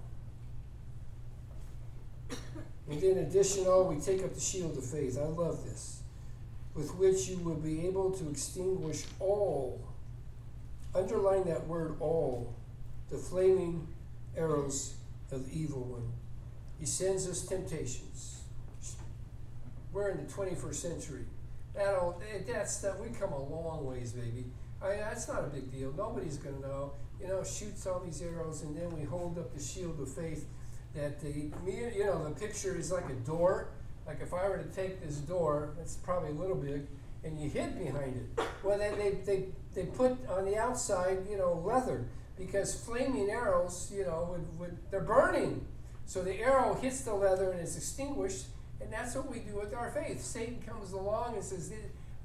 And in addition, oh, we take up the shield of faith. I love this. With which you will be able to extinguish all, underline that word all, the flaming arrows of the evil one. He sends us temptations. We're in the twenty-first century. That old, that's that we come a long ways, baby. I mean, that's not a big deal. Nobody's going to know. You know, shoots all these arrows, and then we hold up the shield of faith. That the you know the picture is like a door. Like if I were to take this door, that's probably a little big, and you hid behind it. Well, then they they they put on the outside, you know, leather, because flaming arrows, you know, would, would they're burning. So the arrow hits the leather and is extinguished. And that's what we do with our faith. Satan comes along and says,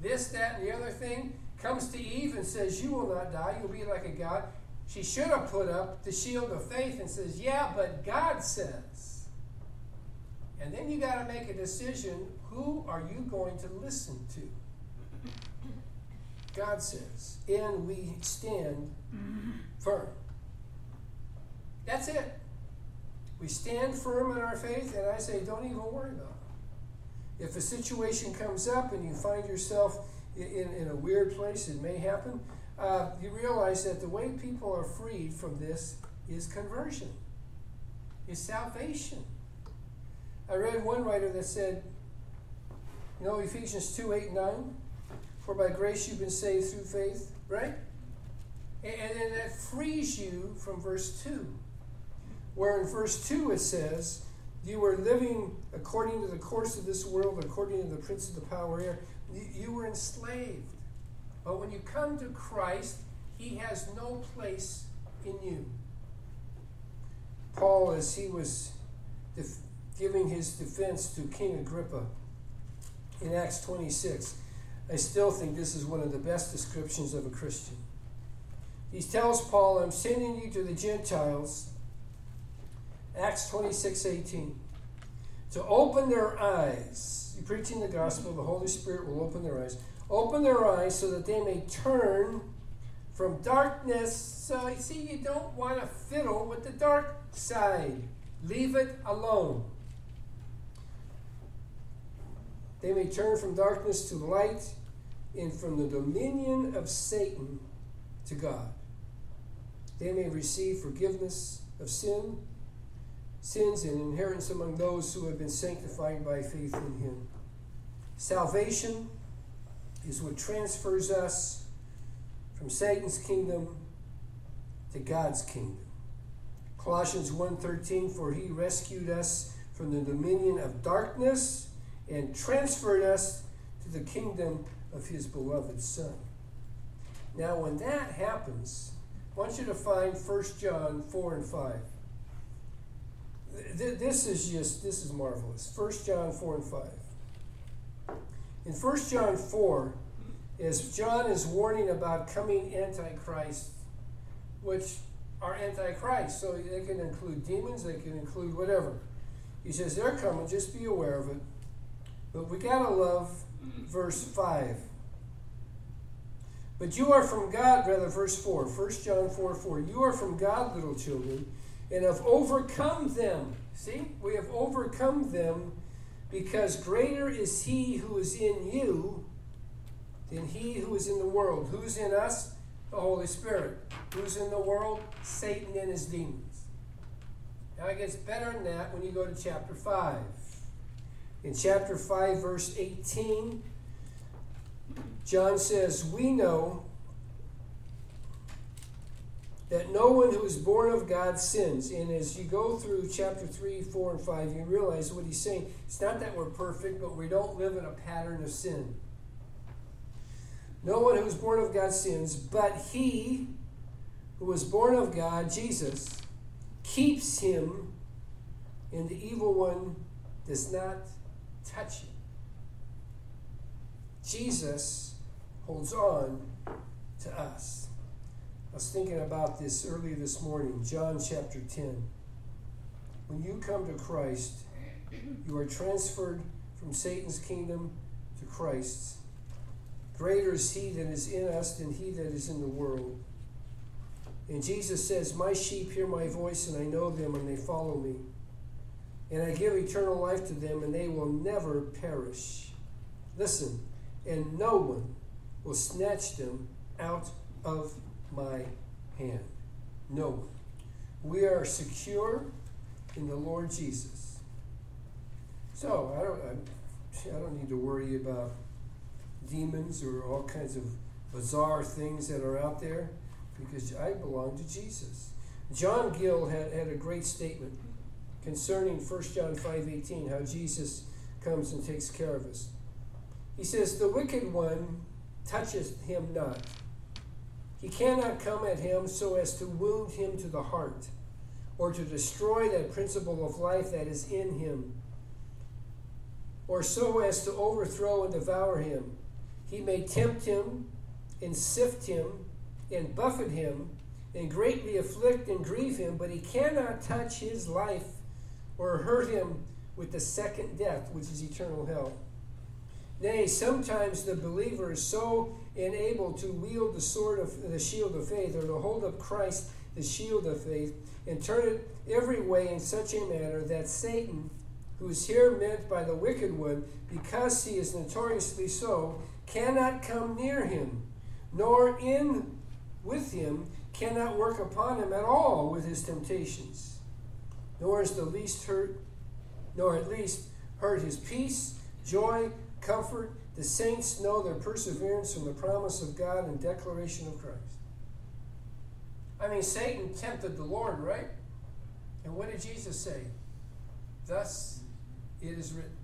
this, that, and the other thing, comes to Eve and says, you will not die, you'll be like a God. She should have put up the shield of faith and says, yeah, but God says. And then you got to make a decision, who are you going to listen to? God says, and we stand firm. That's it. We stand firm in our faith, and I say, don't even worry about it. If a situation comes up and you find yourself in, in, in a weird place, it may happen, uh, you realize that the way people are freed from this is conversion, is salvation. I read one writer that said, you know, Ephesians two, eight, nine, for by grace you've been saved through faith, right? And, and then that frees you from verse two. Where in verse two it says, you were living according to the course of this world, according to the prince of the power of air. You, you were enslaved. But when you come to Christ, he has no place in you. Paul, as he was def- giving his defense to King Agrippa in Acts twenty-six, I still think this is one of the best descriptions of a Christian. He tells Paul, I'm sending you to the Gentiles, Acts twenty-six, eighteen, to open their eyes. You're preaching the gospel, the Holy Spirit will open their eyes. Open their eyes so that they may turn from darkness. So, you see, you don't want to fiddle with the dark side. Leave it alone. They may turn from darkness to light and from the dominion of Satan to God. They may receive forgiveness of sin, sins and inheritance among those who have been sanctified by faith in him. Salvation is what transfers us from Satan's kingdom to God's kingdom. Colossians one thirteen, for he rescued us from the dominion of darkness and transferred us to the kingdom of his beloved Son. Now, when that happens, I want you to find First John four and five. This is just, this is marvelous. First John four and five. In First John four, as John is warning about coming Antichrist, which are Antichrist, so they can include demons, they can include whatever. He says, they're coming, just be aware of it. But we got to love verse five. But you are from God, rather, verse four, First John four, four. You are from God, little children, and have overcome them. See, we have overcome them because greater is he who is in you than he who is in the world. Who's in us? The Holy Spirit. Who's in the world? Satan and his demons. Now it gets better than that when you go to chapter five. In chapter five, verse eighteen, John says, we know that no one who is born of God sins. And as you go through chapter three, four, and five, you realize what he's saying. It's not that we're perfect, but we don't live in a pattern of sin. No one who is born of God sins, but he who was born of God, Jesus, keeps him, and the evil one does not touch him. Jesus holds on to us. I was thinking about this earlier this morning, John chapter ten. When you come to Christ, you are transferred from Satan's kingdom to Christ's. Greater is he that is in us than he that is in the world. And Jesus says, my sheep hear my voice, and I know them, and they follow me. And I give eternal life to them, and they will never perish. Listen, and no one will snatch them out of my hand. No one. We are secure in the Lord Jesus. So I don't, I, I don't need to worry about demons or all kinds of bizarre things that are out there because I belong to Jesus. John Gill had, had a great statement concerning First John five eighteen, how Jesus comes and takes care of us. He says, the wicked one toucheth him not. He cannot come at him so as to wound him to the heart or to destroy that principle of life that is in him, or so as to overthrow and devour him. he may tempt him and sift him and buffet him and greatly afflict and grieve him, but he cannot touch his life or hurt him with the second death, which is eternal hell. Nay, sometimes the believer is so enabled to wield the sword of the shield of faith, or to hold up Christ, the shield of faith, and turn it every way in such a manner that Satan, who is here meant by the wicked one, because he is notoriously so, cannot come near him, nor in with him, cannot work upon him at all with his temptations, nor is the least hurt, nor at least hurt his peace, joy, comfort. The saints know their perseverance from the promise of God and declaration of Christ. I mean, Satan tempted the Lord, right? And what did Jesus say? Thus it is written.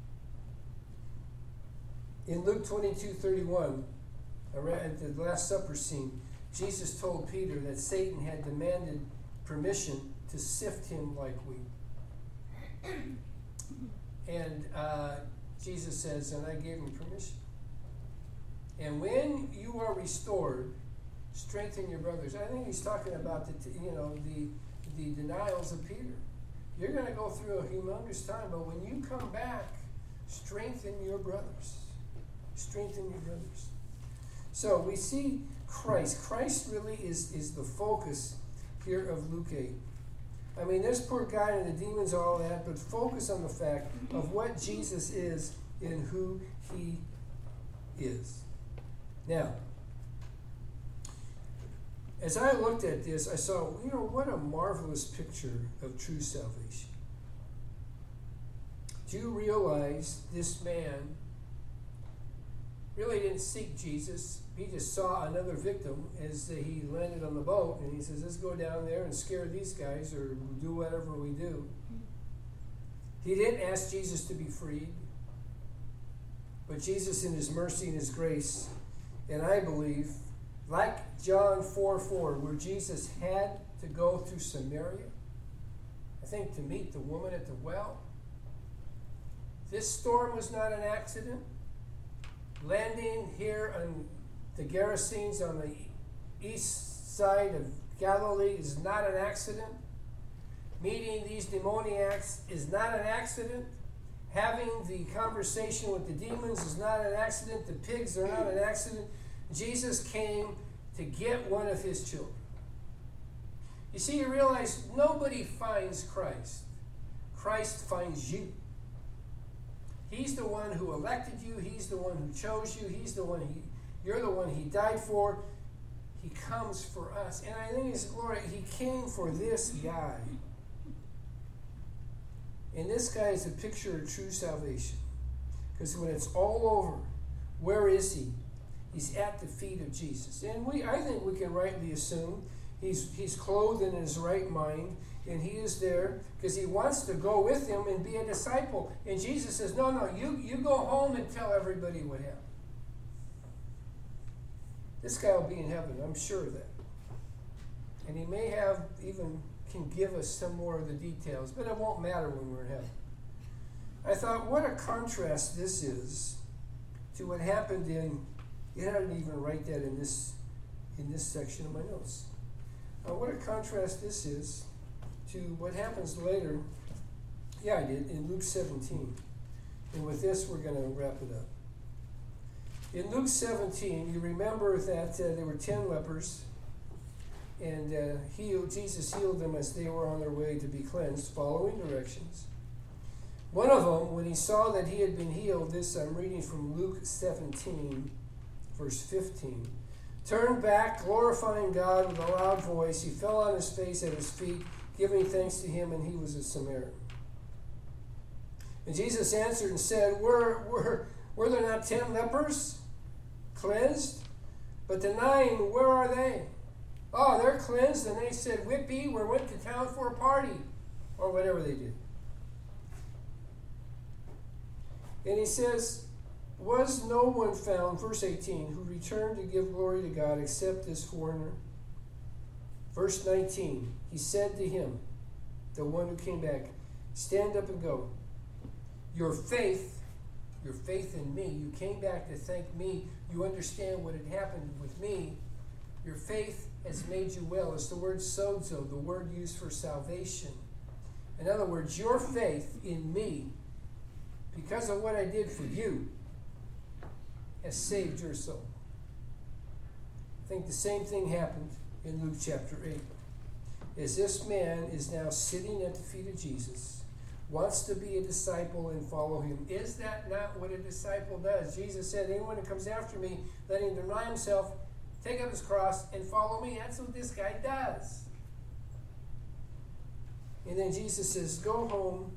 In Luke twenty-two thirty-one, at the Last Supper scene, Jesus told Peter that Satan had demanded permission to sift him like wheat. And uh, Jesus says, and I gave him permission. And when you are restored, strengthen your brothers. I think he's talking about the, you know, the the denials of Peter. You're going to go through a humongous time, but when you come back, strengthen your brothers. Strengthen your brothers. So we see Christ. Christ really is, is the focus here of Luke eight. I mean, this poor guy and the demons, all that, but focus on the fact of what Jesus is and who he is. Now, as I looked at this, I saw, you know, what a marvelous picture of true salvation. Do you realize this man really didn't seek Jesus? He just saw another victim as he landed on the boat, and he says, let's go down there and scare these guys or do whatever we do. He didn't ask Jesus to be freed, but Jesus in his mercy and his grace, and I believe, like John four four, where Jesus had to go through Samaria, I think to meet the woman at the well. This storm was not an accident. Landing here on the Gerasenes on the east side of Galilee is not an accident. Meeting these demoniacs is not an accident. Having the conversation with the demons is not an accident. The pigs are not an accident. Jesus came to get one of his children. You see, you realize nobody finds Christ. Christ finds you. He's the one who elected you. He's the one who chose you. He's the one he, you're the one he died for. He comes for us. And I think it's glory. He came for this guy. And this guy is a picture of true salvation. Because when it's all over, where is he? He's at the feet of Jesus. And we, I think we can rightly assume he's, he's clothed in his right mind, and he is there because he wants to go with him and be a disciple. And Jesus says, no, no, you, you go home and tell everybody what happened. This guy will be in heaven, I'm sure of that. And he may have even can give us some more of the details, but it won't matter when we're in heaven. I thought, what a contrast this is to what happened in, I didn't even write that in this in this section of my notes. Uh, what a contrast this is to what happens later. Yeah, I did, in Luke seventeen. And with this, we're going to wrap it up. In Luke seventeen, you remember that uh, there were ten lepers, and uh, healed, Jesus healed them as they were on their way to be cleansed, following directions. One of them, when he saw that he had been healed, this I'm reading from Luke seventeen, verse fifteen, turned back, glorifying God with a loud voice. He fell on his face at his feet, giving thanks to him, and he was a Samaritan. And Jesus answered and said, Were, were, were there not ten lepers cleansed? But the nine, where are they? Oh, they're cleansed. And they said, Whippy, we went to town for a party. Or whatever they did. And he says, was no one found, verse eighteen, who returned to give glory to God except this foreigner? Verse nineteen, he said to him, the one who came back, stand up and go. Your faith your faith in me. You came back to thank me. You understand what had happened with me. Your faith has made you well. It's the word sozo, the word used for salvation. In other words, your faith in me, because of what I did for you, has saved your soul. I think the same thing happened in Luke chapter eight. As this man is now sitting at the feet of Jesus, wants to be a disciple and follow him. Is that not what a disciple does? Jesus said, anyone who comes after me, let him deny himself, take up his cross, and follow me. That's what this guy does. And then Jesus says, go home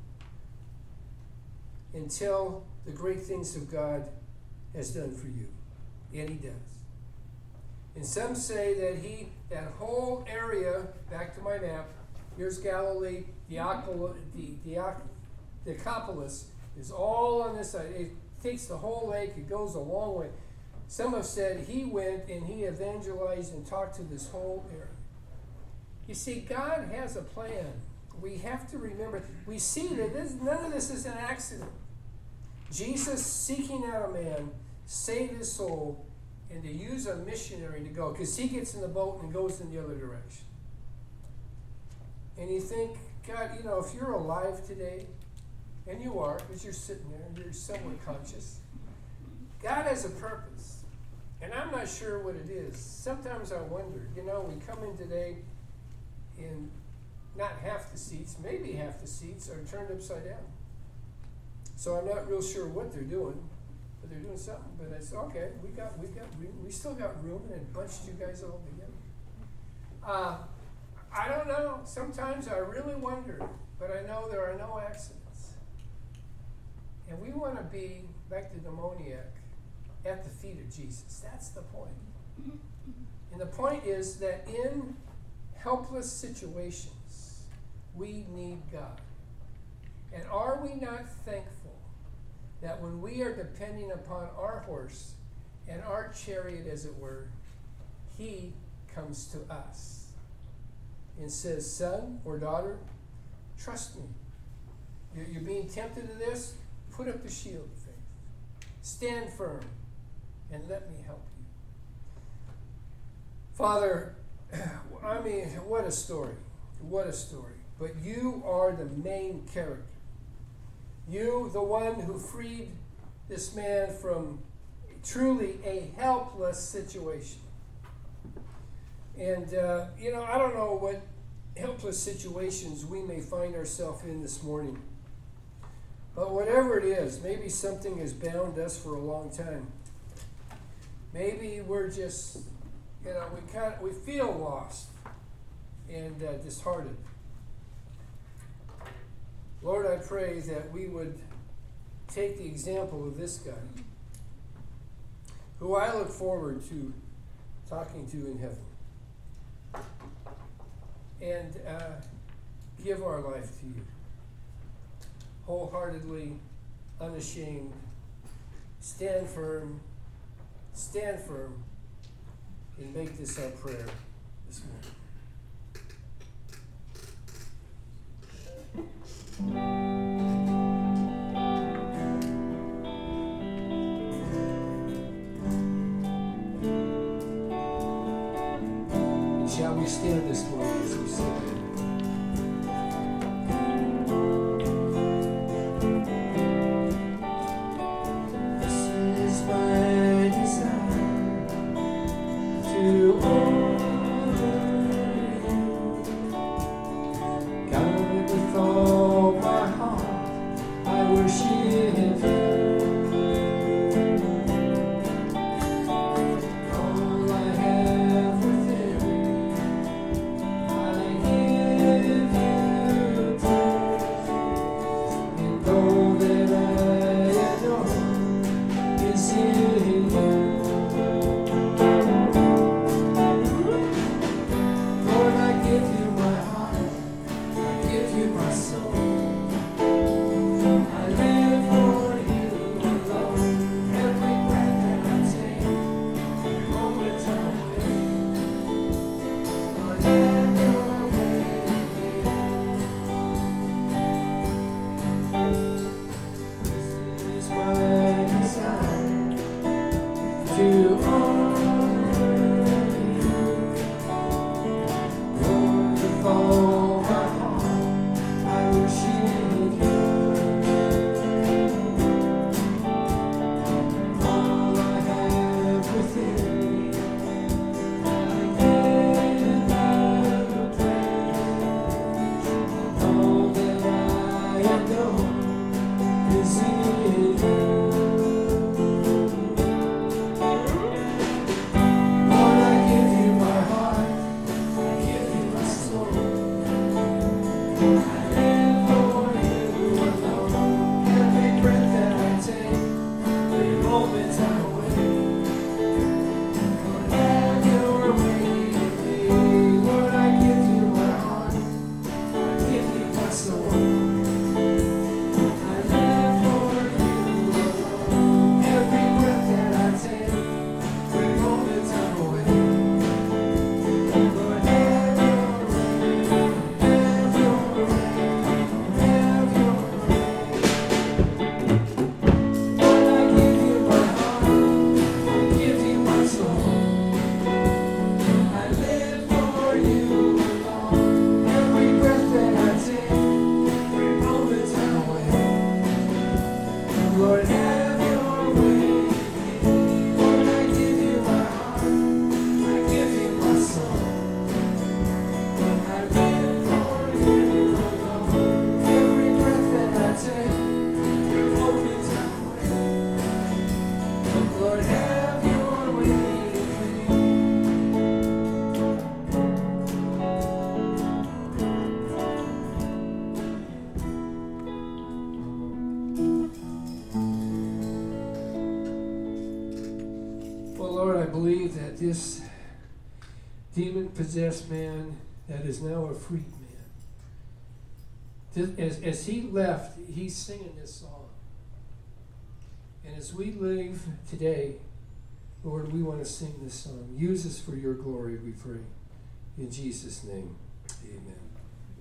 and tell the great things of God has done for you. And he does. And some say that he, that whole area, back to my map, here's Galilee, Deopolis, Decapolis is all on this side. It takes the whole lake, it goes a long way. Some have said he went and he evangelized and talked to this whole area. You see, God has a plan. We have to remember, we see that this, none of this is an accident. Jesus seeking out a man, saved his soul, and to use a missionary to go, because he gets in the boat and goes in the other direction. And you think, God, you know, if you're alive today, and you are, because you're sitting there and you're somewhat conscious, God has a purpose. And I'm not sure what it is. Sometimes I wonder, you know, we come in today and not half the seats, maybe half the seats are turned upside down. So I'm not real sure what they're doing. But they're doing something, but it's okay. We got, we got, we, we still got room, and it bunched you guys all together. Uh, I don't know. Sometimes I really wonder, but I know there are no accidents. And we want to be like the demoniac at the feet of Jesus. That's the point. And the point is that in helpless situations, we need God. And are we not thankful that when we are depending upon our horse and our chariot, as it were, he comes to us and says, son or daughter, trust me. You're, you're being tempted to this? Put up the shield of faith. Stand firm and let me help you. Father, I mean, what a story. What a story. But you are the main character. You, the one who freed this man from truly a helpless situation. And, uh, you know, I don't know what helpless situations we may find ourselves in this morning. But whatever it is, maybe something has bound us for a long time. Maybe we're just, you know, we kind of, we feel lost and uh, disheartened. Lord, I pray that we would take the example of this guy, who I look forward to talking to in heaven, and uh, give our life to you, wholeheartedly, unashamed. Stand firm, stand firm, and make this our prayer this morning. And shall we stand this morning as we sing? This is my believe that this demon-possessed man that is now a freed man, as, as he left, he's singing this song. And as we leave today, Lord, we want to sing this song. Use us for your glory, we pray. In Jesus' name, amen.